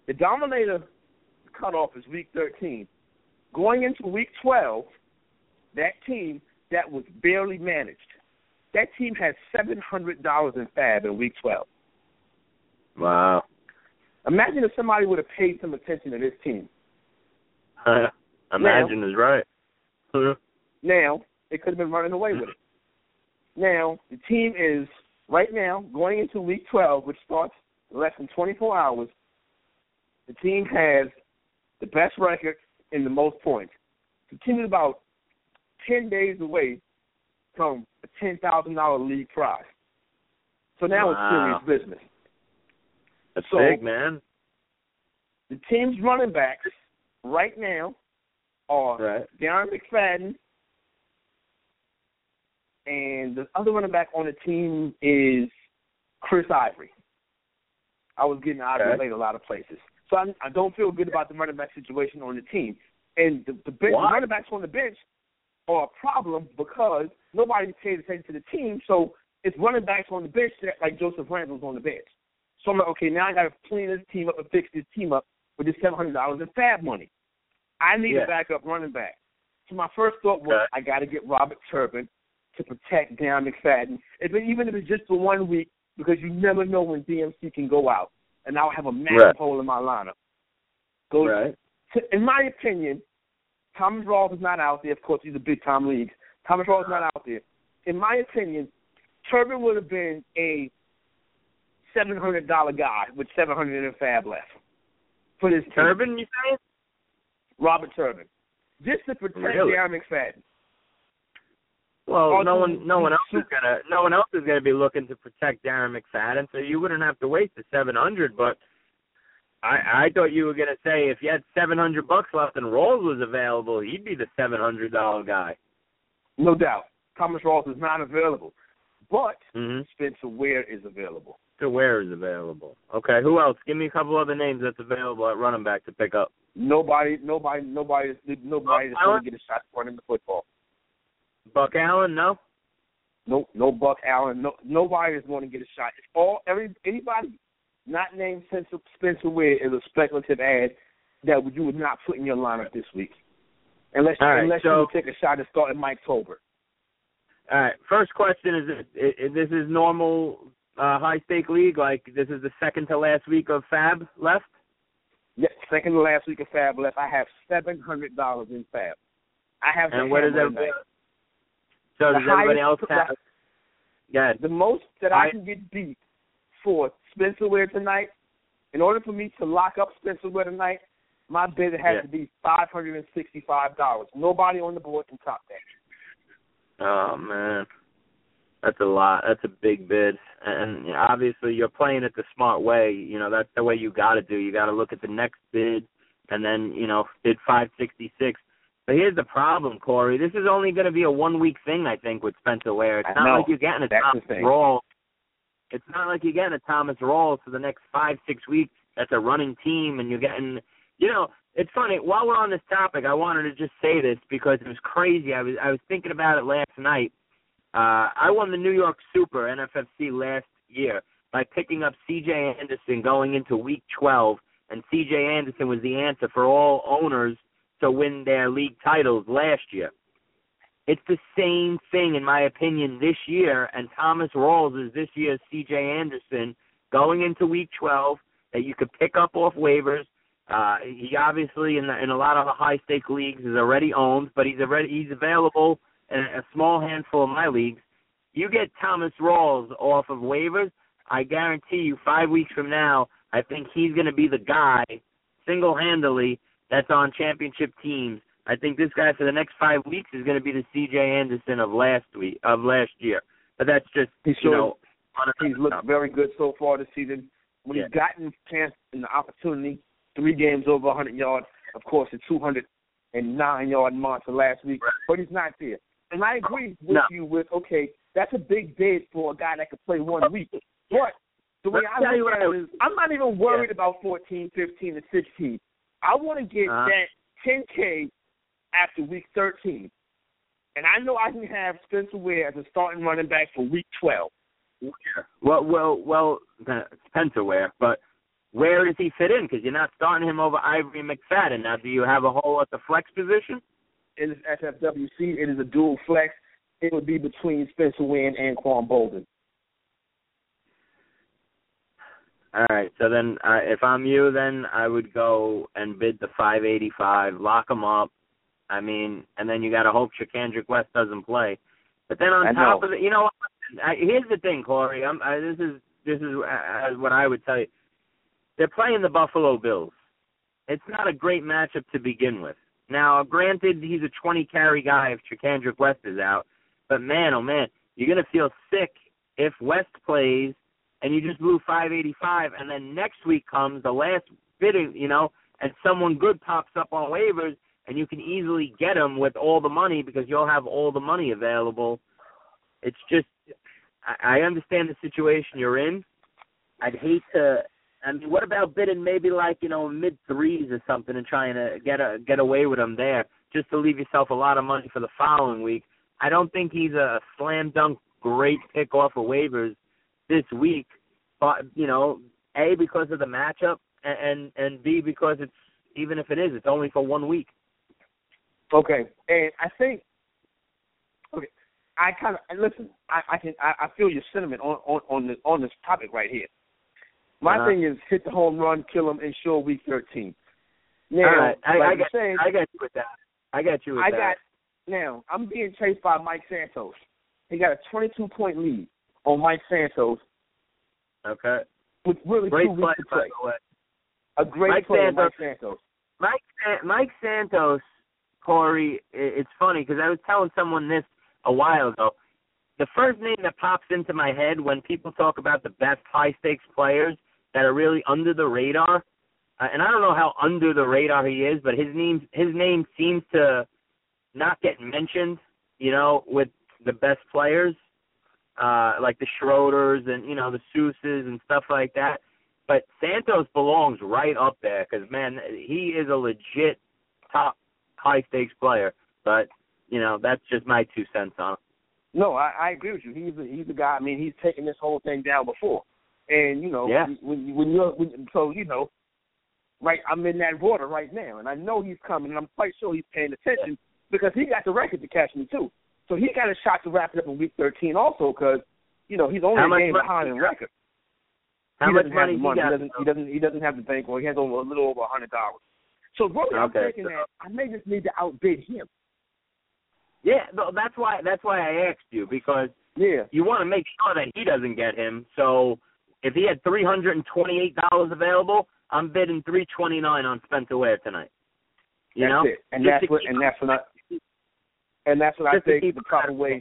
The Dominator cutoff is week thirteen. Going into week twelve, that team that was barely managed, that team had seven hundred dollars in fab in week twelve. Wow. Imagine if somebody would have paid some attention to this team. Imagine now, is right. Now, it could have been running away with it. Now, the team is, right now, going into week twelve, which starts in less than twenty-four hours, the team has the best record and the most points. The team is about ten days away from a ten thousand dollars league prize. So now wow. it's serious business. That's so, big, man. The team's running backs right now are right. Darren McFadden, and the other running back on the team is Chris Ivory. I was getting Ivory okay. late a lot of places. So I, I don't feel good about the running back situation on the team. And the, the, bench, the running backs on the bench are a problem because nobody pays attention to the team, so it's running backs on the bench that, like Joseph Randall's on the bench. So I'm like, okay, now I got to clean this team up and fix this team up with this seven hundred dollars in fab money. I need yeah. a backup running back. So my first thought was okay. I got to get Robert Turbin to protect Darren McFadden, if it, even if it's just for one week, because you never know when D M C can go out, and I'll have a massive right. hole in my lineup. So, right. to, in my opinion, Thomas Rawls is not out there. Of course, these are big-time leagues. Thomas Rawls is not out there. In my opinion, Turbin would have been a seven hundred dollars guy with seven hundred dollars in fab left for this team. Turbin, you say? Robert Turbin. Just to protect really? Darren McFadden. Well, Or no to, one, no one else is gonna, no one else is gonna be looking to protect Darren McFadden, so you wouldn't have to wait the seven hundred. But I, I thought you were gonna say if you had seven hundred bucks left and Rawls was available, he'd be the seven hundred dollar guy. No doubt, Thomas Rawls is not available, but mm-hmm. Spencer Ware is available. Spencer Ware is available. Okay, who else? Give me a couple other names that's available at running back to pick up. Nobody, nobody, nobody, nobody is going to get a shot running the football. Buck Allen, no. No, no Buck Allen. No, nobody is going to get a shot. It's all every anybody not named Spencer, Spencer Ware is a speculative ad that you would not put in your lineup this week, unless right, unless so, you would take a shot at starting Mike Tolbert. All right. First question is: is this is normal uh, high stake league? Like this is the second to last week of Fab left? Yes, second to last week of Fab left. I have seven hundred dollars in Fab. I have. And what is everybody? So the does everybody else highest, have? Yeah. The most that I, I can get beat for Spencer Ware tonight, in order for me to lock up Spencer Ware tonight, my bid has yeah. to be five hundred and sixty-five dollars. Nobody on the board can top that. Oh man, that's a lot. That's a big bid, and obviously you're playing it the smart way. You know that's the way you got to do. You got to look at the next bid, and then you know bid five sixty-six. But here's the problem, Corey. This is only going to be a one-week thing, I think, with Spencer Ware. It's I not know. like you're getting a That's Thomas Rawls. It's not like you're getting a Thomas Rawls for the next five, six weeks. That's a running team, and you're getting, you know, it's funny. While we're on this topic, I wanted to just say this because it was crazy. I was I was thinking about it last night. Uh, I won the New York Super N F F C last year by picking up C J Anderson going into Week twelve, and C J Anderson was the answer for all owners to win their league titles last year. It's the same thing, in my opinion, this year, and Thomas Rawls is this year's C J Anderson going into Week twelve that you could pick up off waivers. Uh, he obviously, in, the, in a lot of the high-stake leagues, is already owned, but he's already he's available in a small handful of my leagues. You get Thomas Rawls off of waivers, I guarantee you five weeks from now, I think he's going to be the guy single-handedly that's on championship teams. I think this guy for the next five weeks is going to be the C J Anderson of last week of last year. But that's just He's you showed, know he's looked very good so far this season. When yeah. he's gotten a chance and the opportunity, three games over one hundred yards, of course, a two hundred nine yard monster last week, right. But he's not there. And I agree with no. you with okay, that's a big bid for a guy that could play one week. But the way Let's I look at it is, I'm not even worried yeah. about fourteen, fifteen, and sixteen. I want to get uh-huh. that ten K after week thirteen. And I know I can have Spencer Ware as a starting running back for week twelve. Well, well, well, Spencer Ware, but where does he fit in? Because you're not starting him over Ivory McFadden. Now, do you have a hole at the flex position? In this S F W C, it is a dual flex. It would be between Spencer Ware and Quan Bolden. All right, so then uh, if I'm you, then I would go and bid the five eighty-five, lock him up. I mean, and then you got to hope Shakandrick West doesn't play. But then on I top know. of it, you know, I, here's the thing, Corey. I'm, I, this is this is uh, what I would tell you. They're playing the Buffalo Bills. It's not a great matchup to begin with. Now, granted, he's a twenty-carry guy if Shakandrick West is out. But, man, oh, man, you're going to feel sick if West plays and you just blew five eighty-five, and then next week comes the last bidding, you know, and someone good pops up on waivers, and you can easily get him with all the money because you'll have all the money available. It's just, I, I understand the situation you're in. I'd hate to, I mean, what about bidding maybe like, you know, mid-threes or something and trying to get a, get away with him there just to leave yourself a lot of money for the following week? I don't think he's a slam-dunk great pick off of waivers this week, but, you know, A, because of the matchup, and, and, and B, because it's, even if it is, it's only for one week. Okay, and I think, okay, I kind of, listen, I, I can, I, I feel your sentiment on, on, on, this, on this topic right here. My uh-huh. thing is hit the home run, kill him, ensure week thirteen. Now, All right. I, like I, got, saying, I got you with that. I got you with I that. got, now, I'm being chased by Mike Santos. He got a twenty-two point lead on Mike Santos. Okay. With really Great two play, weeks to play. by the way. A great Mike play, Santos. Mike Santos. Mike, Mike Santos, Corey, it's funny because I was telling someone this a while ago. The first name that pops into my head when people talk about the best high-stakes players that are really under the radar, uh, and I don't know how under the radar he is, but his name, his name seems to not get mentioned, you know, with the best players, uh, like the Schroeders and, you know, the Seuses and stuff like that. But Santos belongs right up there because, man, he is a legit top high-stakes player. But, you know, that's just my two cents on it. No, I, I agree with you. He's a, he's a guy, I mean, he's taken this whole thing down before. And, you know, yeah. when, when you're, when, so, you know, right, I'm in that water right now, and I know he's coming, and I'm quite sure he's paying attention because he got the record to catch me, too. So he got a shot to wrap it up in week thirteen also because, you know, he's only How a game behind in record. How he much doesn't money have the money. he got? He doesn't, he doesn't, he doesn't have the bank, or he has over, a little over one hundred dollars. So, really, I'm Okay, thinking so, that I may just need to outbid him. Yeah, no, that's why that's why I asked you, because Yeah. you want to make sure that he doesn't get him. So if he had three hundred twenty-eight dollars available, I'm bidding three twenty-nine on Spencer Ware tonight. You that's know? it. And Just that's to what, keep and that's what I, and that's what I Just to think keep the it proper honest. way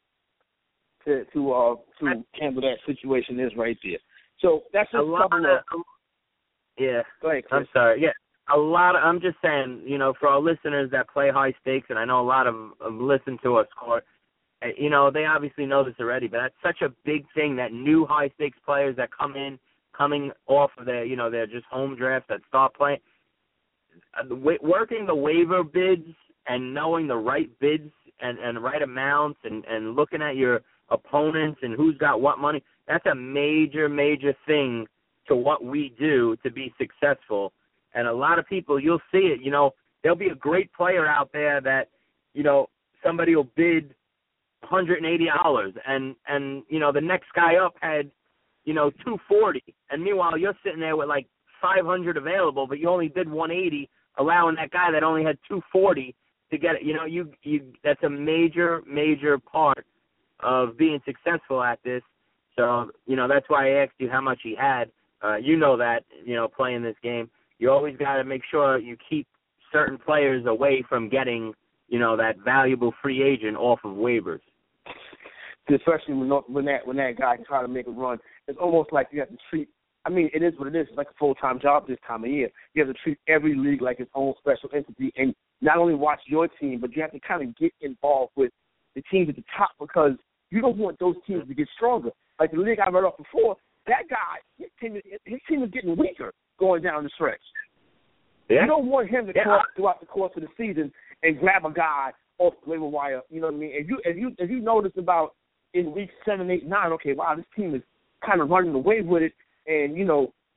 to to uh to handle that situation is right there. So that's a just a lot couple of, of. yeah. Go ahead, Chris. I'm sorry. Yeah. A lot of, I'm just saying, you know, for our listeners that play high stakes, and I know a lot of them listen to us, Court, you know, they obviously know this already, but that's such a big thing that new high stakes players that come in, coming off of their, you know, their just home drafts that start playing, working the waiver bids and knowing the right bids and, and right amounts and, and looking at your opponents and who's got what money, that's a major, major thing to what we do to be successful. And a lot of people, you'll see it, you know, there'll be a great player out there that, you know, somebody will bid one hundred eighty dollars and, and, you know, the next guy up had, you know, two forty. And meanwhile, you're sitting there with like five hundred available, but you only bid one eighty, allowing that guy that only had two forty to get it. You know, you, you, that's a major, major part of being successful at this. So, you know, that's why I asked you how much he had. Uh, you know that, you know, playing this game. You always got to make sure you keep certain players away from getting, you know, that valuable free agent off of waivers. Especially when when that when that guy try to make a run, it's almost like you have to treat. I mean, it is what it is. It's like a full time job this time of year. You have to treat every league like its own special entity, and not only watch your team, but you have to kind of get involved with the teams at the top because you don't want those teams to get stronger. Like the league I read off before, that guy, his team, his team is getting weaker going down the stretch. Yeah. You don't want him to yeah. come throughout the course of the season and grab a guy off the waiver wire. You know what I mean? If you if you if you notice about in week seven, eight, nine, okay, wow, this team is kind of running away with it, and you know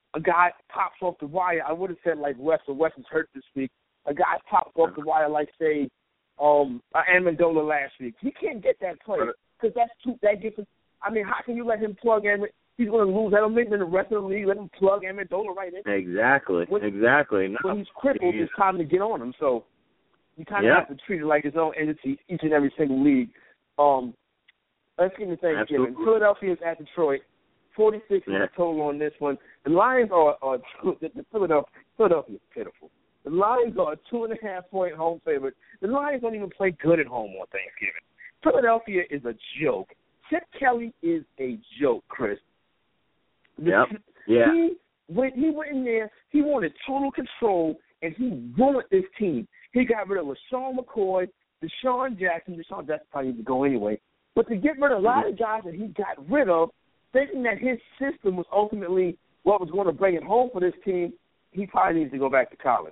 a guy pops off the wire. I would have said like West, or West is hurt this week. A guy pops off the wire like, say, um, Amendola last week. He can't get that play because that's too, that gets him. I mean, how can you let him plug Amendola? He's going to lose Edelman and the rest of the league. Let him plug Amendola right in. Exactly, when, exactly. No. When he's crippled, it's time to get on him. So you kind of yeah. have to treat it like his own entity, each and every single league. Um, let's get into Thanksgiving. Absolutely. Philadelphia is at Detroit. forty-six yeah. is the total on this one. The Lions are, are the, the Philadelphia, Philadelphia is pitiful. The Lions are a two and a half point home favorite. The Lions don't even play good at home on Thanksgiving. Philadelphia is a joke. Chip Kelly is a joke, Chris. Yep. Yeah. He went, he went in there, he wanted total control, and he ruined this team. He got rid of LaShawn McCoy, Deshaun Jackson. Deshaun Jackson probably needs to go anyway. But to get rid of a lot of guys that he got rid of, thinking that his system was ultimately what was going to bring it home for this team, he probably needs to go back to college.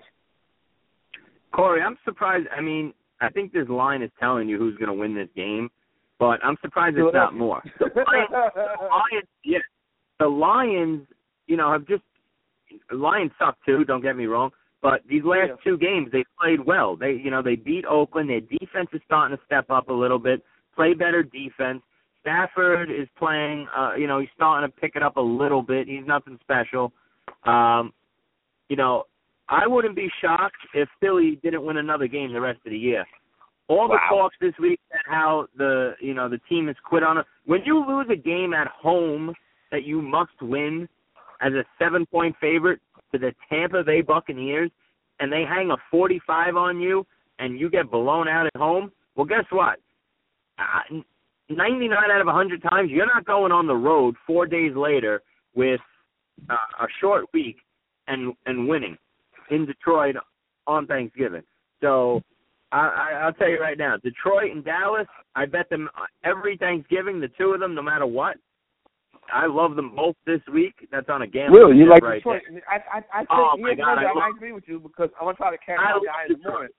Corey, I'm surprised. I mean, I think this line is telling you who's going to win this game, but I'm surprised it's not more. The Lions, the Lions, yeah, the Lions, you know, have just – Lions suck too, don't get me wrong, but these last yeah. two games they played well. They, you know, they beat Oakland. Their defense is starting to step up a little bit, play better defense. Stafford is playing, uh, you know, he's starting to pick it up a little bit. He's nothing special. Um, you know, I wouldn't be shocked if Philly didn't win another game the rest of the year. All the wow. talks this week about how the, you know, the team has quit on it. When you lose a game at home that you must win as a seven-point favorite to the Tampa Bay Buccaneers, and they hang a forty-five on you, and you get blown out at home, well, guess what? Uh, ninety-nine out of one hundred times, you're not going on the road four days later with uh, a short week and and winning in Detroit on Thanksgiving. So I, I, I'll tell you right now, Detroit and Dallas, I bet them every Thanksgiving, the two of them, no matter what. I love them both this week. That's on a gambling. Really? You like right Detroit? There. I, I, I, think, oh, my God. I, I, love, I agree with you because I want to try to catch my guy in the morning.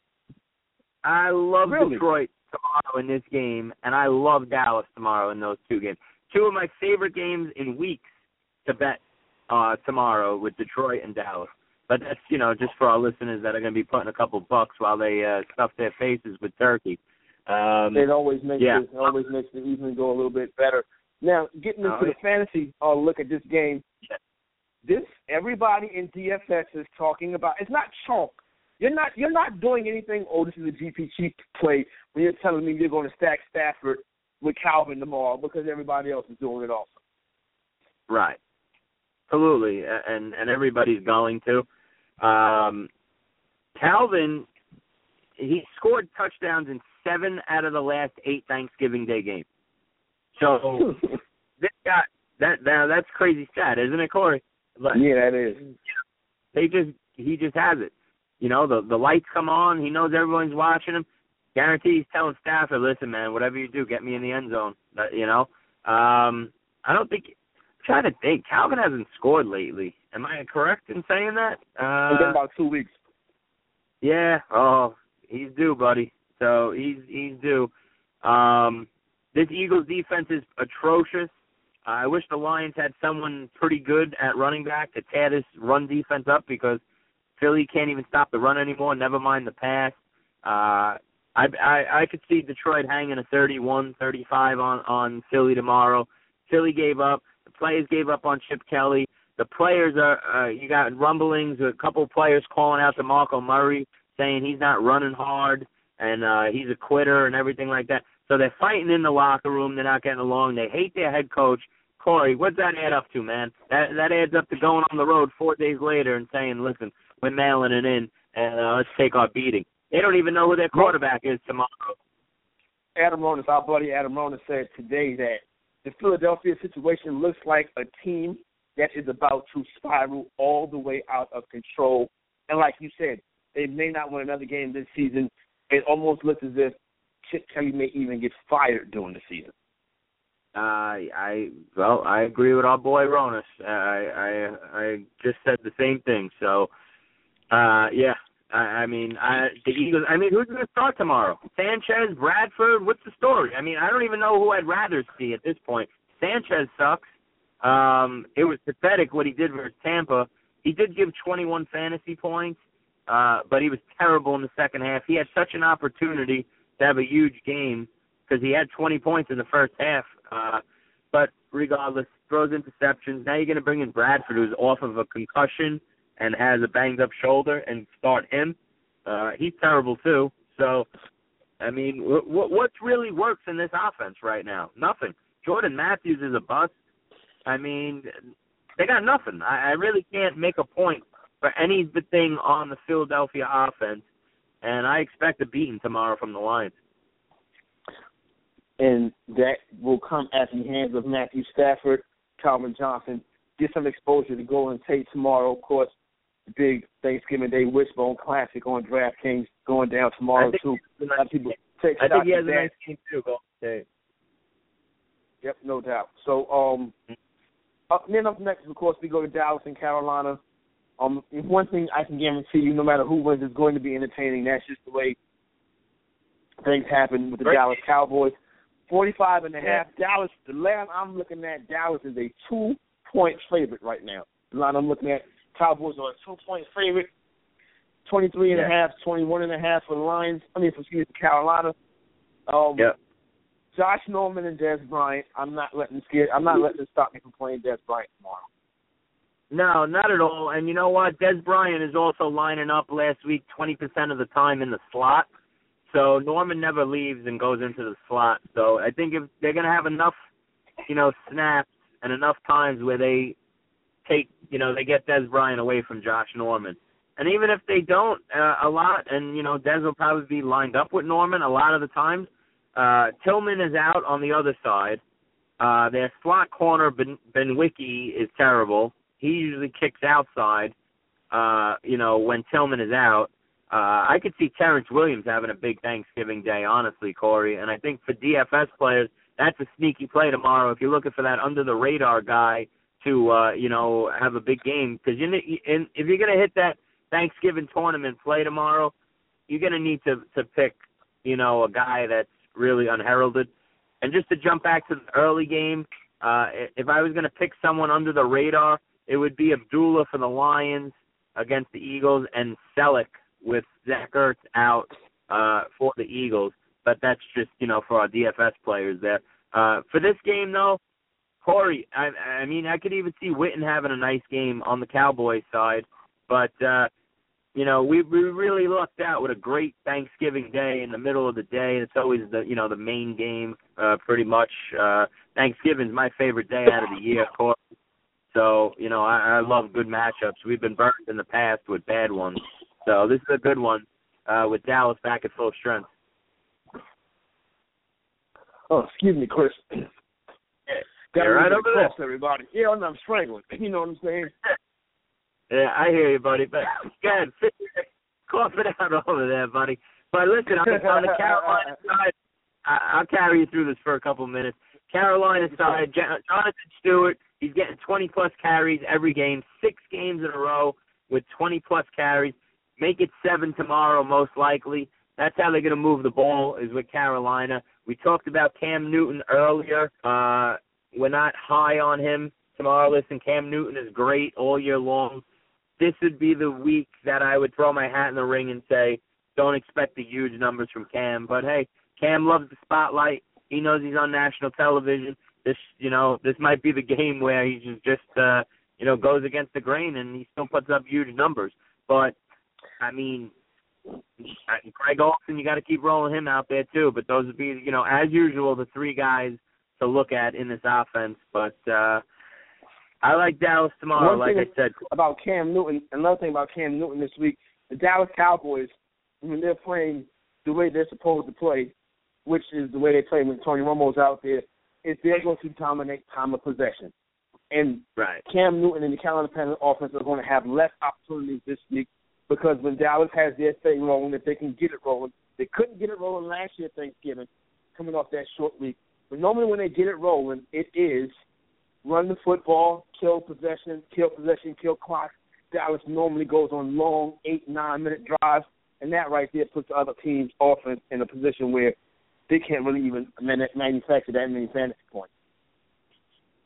I love really? Detroit tomorrow in this game, and I love Dallas tomorrow in those two games. Two of my favorite games in weeks to bet uh, tomorrow with Detroit and Dallas. But that's, you know, just for our listeners that are going to be putting a couple bucks while they uh, stuff their faces with turkey. Um, it always makes yeah. it, it always makes the evening go a little bit better. Now, getting into oh, the yeah. fantasy uh, look at this game, yeah. this everybody in D F S is talking about. It's not chalk. You're not you're not doing anything. Oh, this is a G P cheap play when you're telling me you're going to stack Stafford with Calvin tomorrow because everybody else is doing it also. Right. Absolutely, and and everybody's going to. Um, Calvin, he scored touchdowns in seven out of the last eight Thanksgiving Day games. So this guy, that now that's crazy stat, isn't it, Corey? But, yeah, that is. They just he just has it. You know, the the lights come on. He knows everyone's watching him. Guarantee he's telling Stafford, "Listen, man, whatever you do, get me in the end zone." But, you know, um, I don't think. I'm trying to think. Calvin hasn't scored lately. Am I correct in saying that? Uh, it's been about two weeks. Yeah. Oh, he's due, buddy. So he's he's due. Um, this Eagles defense is atrocious. Uh, I wish the Lions had someone pretty good at running back to tear this run defense up because Philly can't even stop the run anymore, never mind the pass. Uh, I, I, I could see Detroit hanging a thirty-one thirty-five on, on Philly tomorrow. Philly gave up. The players gave up on Chip Kelly. The players are, uh, you got rumblings, a couple of players calling out to Marco Murray saying he's not running hard and uh, he's a quitter and everything like that. So they're fighting in the locker room. They're not getting along. They hate their head coach. Corey, what's that add up to, man? That that adds up to going on the road four days later and saying, listen, we're mailing it in and uh, let's take our beating. They don't even know who their quarterback is tomorrow. Adam Ronis, our buddy Adam Ronis, said today that the Philadelphia situation looks like a team that is about to spiral all the way out of control. And like you said, they may not win another game this season. It almost looks as if Chip Kelly may even get fired during the season. Uh, I well, I agree with our boy Ronis. I I I just said the same thing. So, uh, yeah. I, I mean, I, the Eagles. I mean, who's going to start tomorrow? Sanchez, Bradford. What's the story? I mean, I don't even know who I'd rather see at this point. Sanchez sucks. Um, it was pathetic what he did versus Tampa. He did give twenty-one fantasy points, uh, but he was terrible in the second half. He had such an opportunity to have a huge game because he had twenty points in the first half. Uh, but regardless, throws interceptions. Now you're going to bring in Bradford, who's off of a concussion and has a banged-up shoulder, and start him. Uh, he's terrible, too. So, I mean, w- w- what really works in this offense right now? Nothing. Jordan Matthews is a bust. I mean, they got nothing. I, I really can't make a point for anything on the Philadelphia offense, and I expect a beating tomorrow from the Lions. And that will come at the hands of Matthew Stafford, Calvin Johnson. Get some exposure to Golden Tate tomorrow. Of course, the big Thanksgiving Day Wishbone Classic on DraftKings going down tomorrow, too. A lot of people take I think he has that. a nice game, too, Golden Tate. Yep, no doubt. So, um, up, then up next, of course, we go to Dallas and Carolina. Um, one thing I can guarantee you, no matter who wins, is going to be entertaining. That's just the way things happen with the Great. Dallas Cowboys. forty-five and a half. Yeah. Dallas, the line I'm looking at, Dallas is a two-point favorite right now. The line I'm looking at, Cowboys are a two-point favorite. twenty-three and yeah. a half, twenty-one and a half for the Lions. I mean, for, excuse me, Carolina. Um, yeah. Josh Norman and Des Bryant, I'm not letting scare, I'm not letting it stop me from playing Des Bryant tomorrow. No, not at all. And you know what? Des Bryant is also lining up last week twenty percent of the time in the slot. So Norman never leaves and goes into the slot. So I think if they're going to have enough, you know, snaps and enough times where they take, you know, they get Des Bryant away from Josh Norman. And even if they don't uh, a lot, and, you know, Des will probably be lined up with Norman a lot of the times, uh, Tillman is out on the other side. Uh, their slot corner, Ben Benwicki, is terrible. He usually kicks outside, uh, you know, when Tillman is out. Uh, I could see Terrence Williams having a big Thanksgiving Day, honestly, Corey. And I think for D F S players, that's a sneaky play tomorrow if you're looking for that under-the-radar guy to, uh, you know, have a big game. Because if you're going to hit that Thanksgiving tournament play tomorrow, you're going to need to to pick, you know, a guy that's really unheralded. And just to jump back to the early game, uh, if I was going to pick someone under the radar, it would be Abdullah for the Lions against the Eagles and Selleck with Zach Ertz out uh, for the Eagles. But that's just, you know, for our D F S players there. Uh, for this game, though, Corey, I, I mean, I could even see Witten having a nice game on the Cowboys side. But, uh, you know, we we really lucked out with a great Thanksgiving Day in the middle of the day. It's always the, you know, the main game uh, pretty much. Uh, Thanksgiving's my favorite day out of the year, Corey. So, you know, I, I love good matchups. We've been burned in the past with bad ones. So this is a good one uh, with Dallas back at full strength. Oh, excuse me, Chris. Yeah, right over there. Everybody. Yeah, I'm strangling. You know what I'm saying? Yeah, I hear you, buddy. But, go ahead, cough it out over there, buddy. But listen, on the, on the Carolina side, I, I'll carry you through this for a couple of minutes. Carolina side, Jonathan Stewart, he's getting twenty-plus carries every game, six games in a row with twenty-plus carries. Make it seven tomorrow, most likely. That's how they're going to move the ball, is with Carolina. We talked about Cam Newton earlier. Uh, we're not high on him tomorrow. Listen, Cam Newton is great all year long. This would be the week that I would throw my hat in the ring and say, don't expect the huge numbers from Cam. But, hey, Cam loves the spotlight. He knows he's on national television. This, you know, this might be the game where he just, just uh, you know, goes against the grain and he still puts up huge numbers. But, I mean, Greg Olsen, you got to keep rolling him out there too. But those would be, you know, as usual, the three guys to look at in this offense. But uh, I like Dallas tomorrow, like I said. About Cam Newton, another thing about Cam Newton this week, the Dallas Cowboys, when they're playing the way they're supposed to play, which is the way they play when Tony Romo's out there, is they're going to dominate time of possession. And right. Cam Newton and the Carolina Panthers offense are going to have less opportunities this week because when Dallas has their thing rolling, if they can get it rolling, they couldn't get it rolling last year Thanksgiving, coming off that short week. But normally when they get it rolling, it is run the football, kill possession, kill possession, kill clock. Dallas normally goes on long eight, nine-minute drives, and that right there puts the other team's offense in a position where they can't really even manufacture that many fantasy points.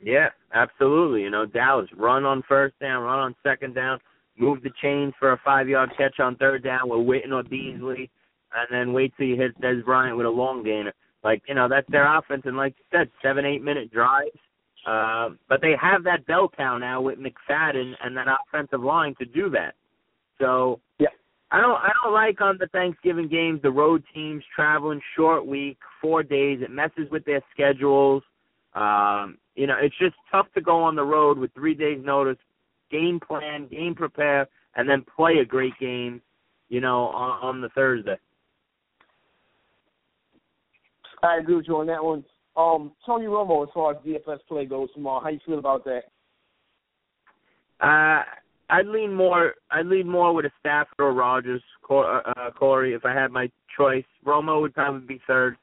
Yeah, absolutely. You know, Dallas, run on first down, run on second down, move the chains for a five-yard catch on third down with Witten or Beasley, and then wait till you hit Des Bryant with a long gainer. Like, you know, that's their offense, and like you said, seven, eight-minute drives. Uh, but they have that bell cow now with McFadden and that offensive line to do that. So yeah. I don't I don't like on the Thanksgiving games the road teams traveling short week, four days. It messes with their schedules. Um, you know, it's just tough to go on the road with three days' notice, game plan, game prepare, and then play a great game, you know, on, on the Thursday. I agree with you on that one. Um, Tony Romo, as far as D F S play goes tomorrow, how you feel about that? Uh, I'd lean more. I'd lean more with a Stafford or Rodgers, uh, Corey, if I had my choice. Romo would probably be third.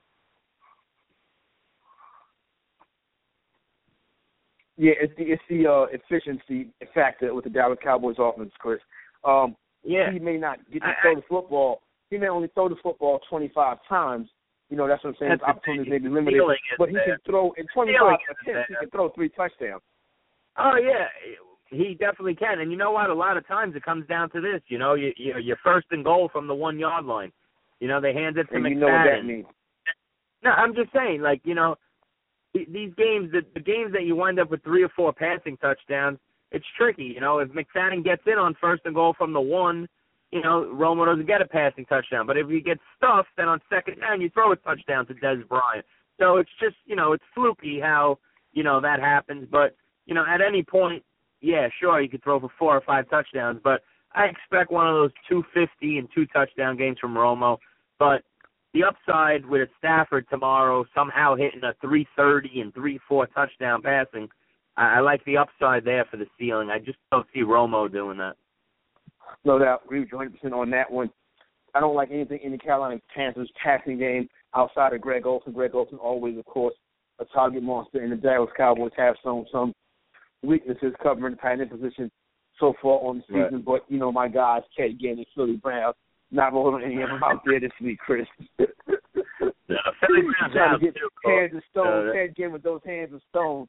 Yeah, it's the it's the uh, efficiency factor with the Dallas Cowboys offense, Chris. Um, yeah, he may not get to I, throw the football. He may only throw the football twenty-five times. You know, that's what I'm saying. His opportunities may be limited, but he there. can throw in twenty-five attempts. He can throw three touchdowns. Oh yeah, he definitely can. And you know what? A lot of times it comes down to this. You know, you, you you're first and goal from the one yard line. You know, they hand it to and McFadden. You know what that means. No, I'm just saying, like, you know, these games, the, the games that you wind up with three or four passing touchdowns, it's tricky. You know, if McFadden gets in on first and goal from the one, you know, Romo doesn't get a passing touchdown. But if he gets stuffed, then on second down, you throw a touchdown to Des Bryant. So it's just, you know, it's fluky how, you know, that happens. But, you know, at any point, yeah, sure, you could throw for four or five touchdowns. But I expect one of those two fifty and two touchdown games from Romo. But the upside with a Stafford tomorrow somehow hitting a three thirty and three four touchdown passing, I, I like the upside there for the ceiling. I just don't see Romo doing that. No doubt. Agree with you one hundred percent on that one. I don't like anything in the Carolina Panthers passing game outside of Greg Olsen. Greg Olsen always, of course, a target monster, and the Dallas Cowboys have shown some weaknesses covering the tight end position so far on the season. Right. But, you know, my guys, Ted Ginn and Philly Brown, not holding any of them out there this week, Chris. Yeah, Philly Brown's out get too, hands of stone. uh, Ted Ginn with those hands of stone.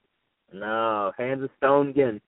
No, hands of stone again.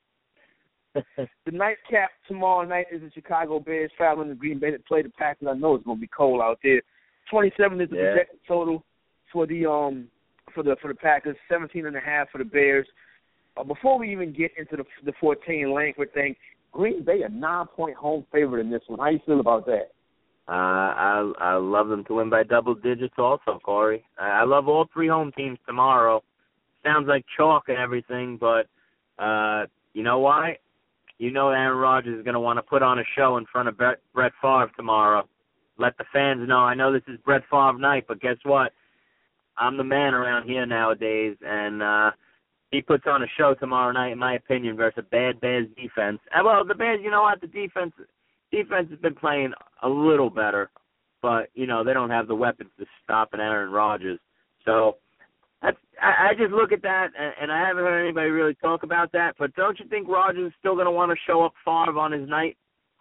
The nightcap tomorrow night is the Chicago Bears traveling to Green Bay to play the Packers. I know it's going to be cold out there. twenty-seven is the yeah. projected total for the um for the for the Packers. seventeen and a half for the Bears. Uh, before we even get into the the fourteen Langford thing, Green Bay a nine point home favorite in this one. How you feel about that? Uh, I I love them to win by double digits also, Corey. I, I love all three home teams tomorrow. Sounds like chalk and everything, but uh, you know why? You know Aaron Rodgers is going to want to put on a show in front of Brett, Brett Favre tomorrow. Let the fans know, I know this is Brett Favre night, but guess what? I'm the man around here nowadays, and uh, he puts on a show tomorrow night, in my opinion, versus a bad Bears defense. And, well, the Bears, you know what? The defense defense has been playing a little better, but, you know, they don't have the weapons to stop an Aaron Rodgers. So That's, I, I just look at that, and, and I haven't heard anybody really talk about that, but don't you think Rodgers is still going to want to show up Favre on his night?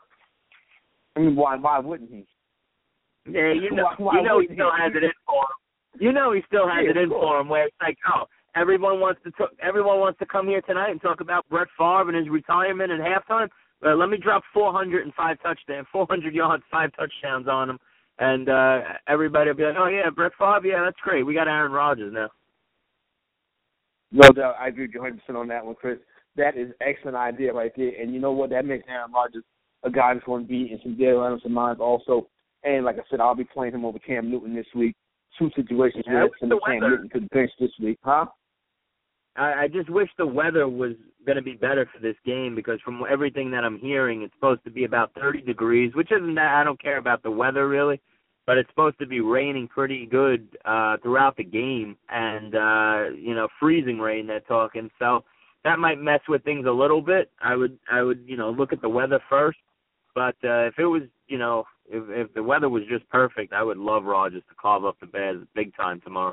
I mean, why why wouldn't he? Yeah, you know, why, why you know he wouldn't still has it in for him. You know he still has yeah, it in for him, where it's like, oh, everyone wants to t- everyone wants to come here tonight and talk about Brett Favre and his retirement and halftime. Well, let me drop four hundred and five touchdowns, four hundred yards, five touchdowns on him, and uh, everybody will be like, oh yeah, Brett Favre, yeah, that's great. We got Aaron Rodgers now. No doubt, I agree with you one hundred percent on that one, Chris. That is an excellent idea right there. And you know what? That makes Aaron Rodgers a guy that's going to be in some Dale Anderson minds also. And like I said, I'll be playing him over Cam Newton this week. Two situations Yeah, where it's the Cam weather. Newton to the bench this week, huh? I, I just wish the weather was going to be better for this game, because from everything that I'm hearing, it's supposed to be about thirty degrees, which isn't that I don't care about the weather really, but it's supposed to be raining pretty good uh, throughout the game, and uh, you know, freezing rain they're talking. So that might mess with things a little bit. I would I would you know look at the weather first, but uh, if it was you know if if the weather was just perfect, I would love Rodgers to carve up the Bears big time tomorrow.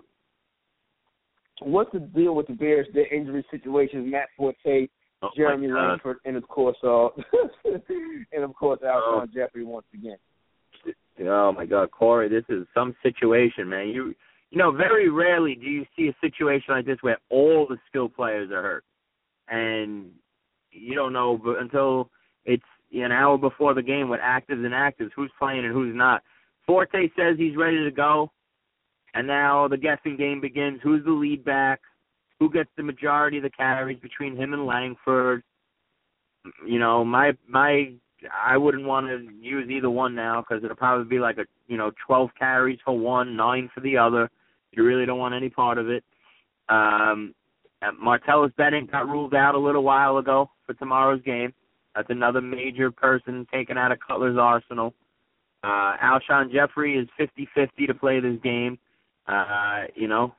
What's the deal with the Bears, their injury situations, Matt Forte, Oh, Jeremy my God. Langford, and of course, uh, and of course, Alshon Oh. Jeffrey once again. Oh my God, Corey, this is some situation, man. You you know, very rarely do you see a situation like this where all the skill players are hurt. And you don't know but until it's an hour before the game with actives and actives, who's playing and who's not. Forte says he's ready to go, and now the guessing game begins. Who's the lead back? Who gets the majority of the carries between him and Langford? You know, my my I wouldn't want to use either one now because it'll probably be like a you know twelve carries for one, nine for the other. You really don't want any part of it. Um, Martellus Bennett got ruled out a little while ago for tomorrow's game. That's another major person taken out of Cutler's arsenal. Uh, Alshon Jeffrey is fifty-fifty to play this game. Uh, you know,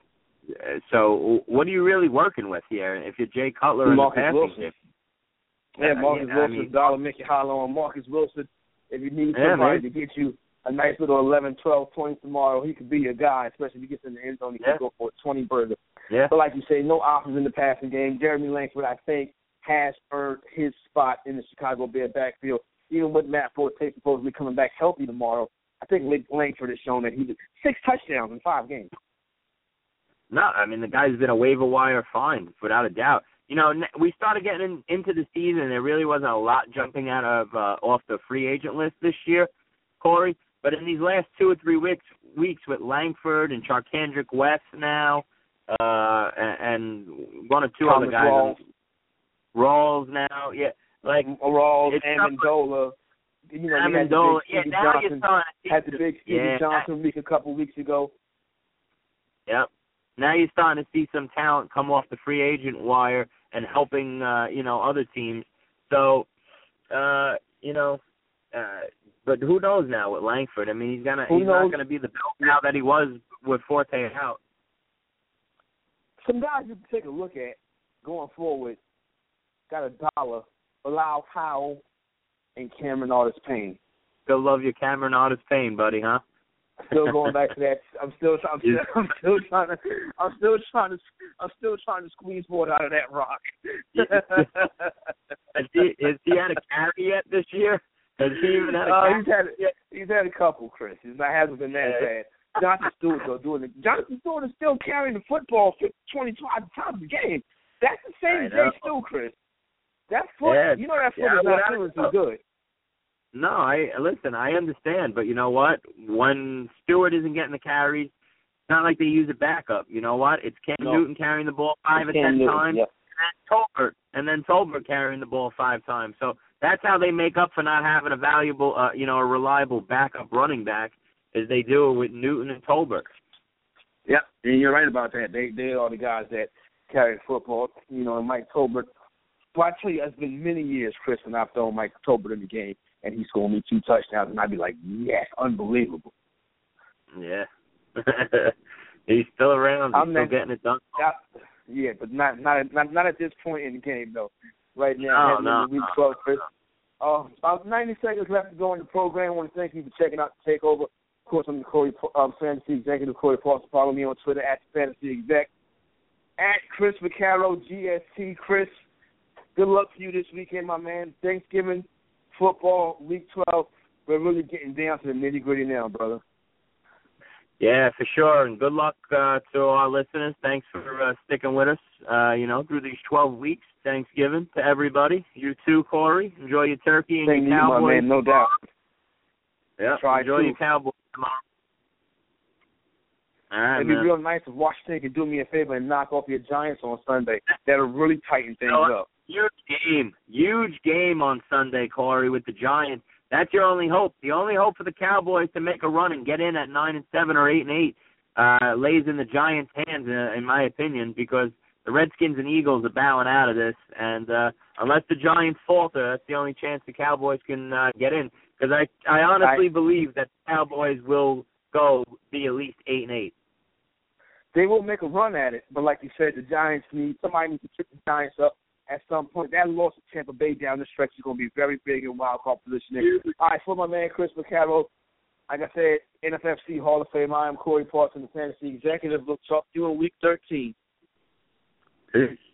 so what are you really working with here? If you're Jay Cutler and the passing Wilson. game, yeah, Marcus yeah, Wilson, I mean, dollar Mickey Hollow on Marcus Wilson. If you need yeah, somebody man. to get you a nice little eleven, twelve points tomorrow, he could be your guy, especially if he gets in the end zone. He yeah. could go for a twenty burger. Yeah. But like you say, no options in the passing game. Jeremy Langford, I think, has earned his spot in the Chicago Bears backfield. Even with Matt Forte supposedly coming back healthy tomorrow, I think Langford has shown that he did six touchdowns in five games. No, I mean, the guy's been a waiver wire find, without a doubt. You know, we started getting in, into the season, and there really wasn't a lot jumping out of uh, off the free agent list this year, Corey. But in these last two or three weeks, weeks with Langford and Charkandrick West now, uh, and, and one or two Thomas other guys, Rawls. Rawls now, yeah, like Rawls, it's Amendola. You know, Amendola, yeah. yeah. Now Johnson, you're starting to see had the big Stevie yeah, Johnson week a couple weeks ago. Yep. Now you're starting to see some talent come off the free agent wire and helping, uh, you know, other teams. So, uh, you know, uh, but who knows now with Langford? I mean, he's gonna who he's knows? not gonna be the belt now that he was with Forte out. Some guys you can take a look at going forward. Got a dollar. Allow Howell and Cameron Artis Payne. Still love your Cameron Artis Payne, buddy, huh? Still going back to that. I'm still, I'm still, I'm still trying to, I'm still trying to, I'm still trying to squeeze more out of that rock. has, he, has he had a carry yet this year? Has he even had a uh, carry? He's had, he's had a couple, Chris. It hasn't been that bad. Jonathan Stewart though doing it. Jonathan Stewart is still carrying the football twenty-five times a game. That's the same Jay Stu, Chris. That foot, yeah, you know that foot yeah, is not feeling too good. No, I listen. I understand, but you know what? When Stewart isn't getting the carries, it's not like they use a backup. You know what? It's Cam no. Newton carrying the ball five it's or Cam ten Newton, times, yep. and then Tolbert, and then Tolbert carrying the ball five times. So that's how they make up for not having a valuable, uh, you know, a reliable backup running back, is they do it with Newton and Tolbert. Yep, and you're right about that. They they are the guys that carry the football. You know, and Mike Tolbert. Well, I tell you, it's been many years, Chris, and I've thrown Mike Tolbert in the game, and he scored me two touchdowns, and I'd be like, yes, unbelievable. Yeah. He's still around. He's I'm still not, getting it done. Not, yeah, but not, not not not at this point in the game, though. Right now, no, no, week no, twelve, Chris. no. Uh, about ninety seconds left to go in the program. I want to thank you for checking out the Takeover. Of course, I'm the Corey, um, Fantasy Executive, Corey Foster. Follow me on Twitter at Fantasy Exec. At Chris Vaccaro, G S T. Chris, good luck to you this weekend, my man. Thanksgiving, football, week twelve. We're really getting down to the nitty-gritty now, brother. Yeah, for sure, and good luck uh, to our listeners. Thanks for uh, sticking with us, uh, you know, through these twelve weeks. Thanksgiving to everybody. You too, Corey. Enjoy your turkey and Thank your you, Cowboys. my man, no doubt. Yeah, Try enjoy to. your Cowboys tomorrow. All right, It'd be man. real nice if Washington could do me a favor and knock off your Giants on Sunday. That'll really tighten things You know, up. Huge game. Huge game on Sunday, Corey, with the Giants. That's your only hope. The only hope for the Cowboys to make a run and get in at nine and seven or eight and eight uh, lays in the Giants' hands, uh, in my opinion, because the Redskins and Eagles are bowing out of this, and uh, unless the Giants falter, that's the only chance the Cowboys can uh, get in. Because I, I honestly I, believe that the Cowboys will go be at least eight and eight. They will make a run at it, but like you said, the Giants need somebody needs to trip the Giants up at some point. That loss to Tampa Bay down the stretch is going to be very big in wild card positioning. All right, for my man Chris Vaccaro, like I said, N F F C Hall of Fame. I am Corey Parson, the Fantasy Executive. We'll talk to you in Week thirteen. Peace.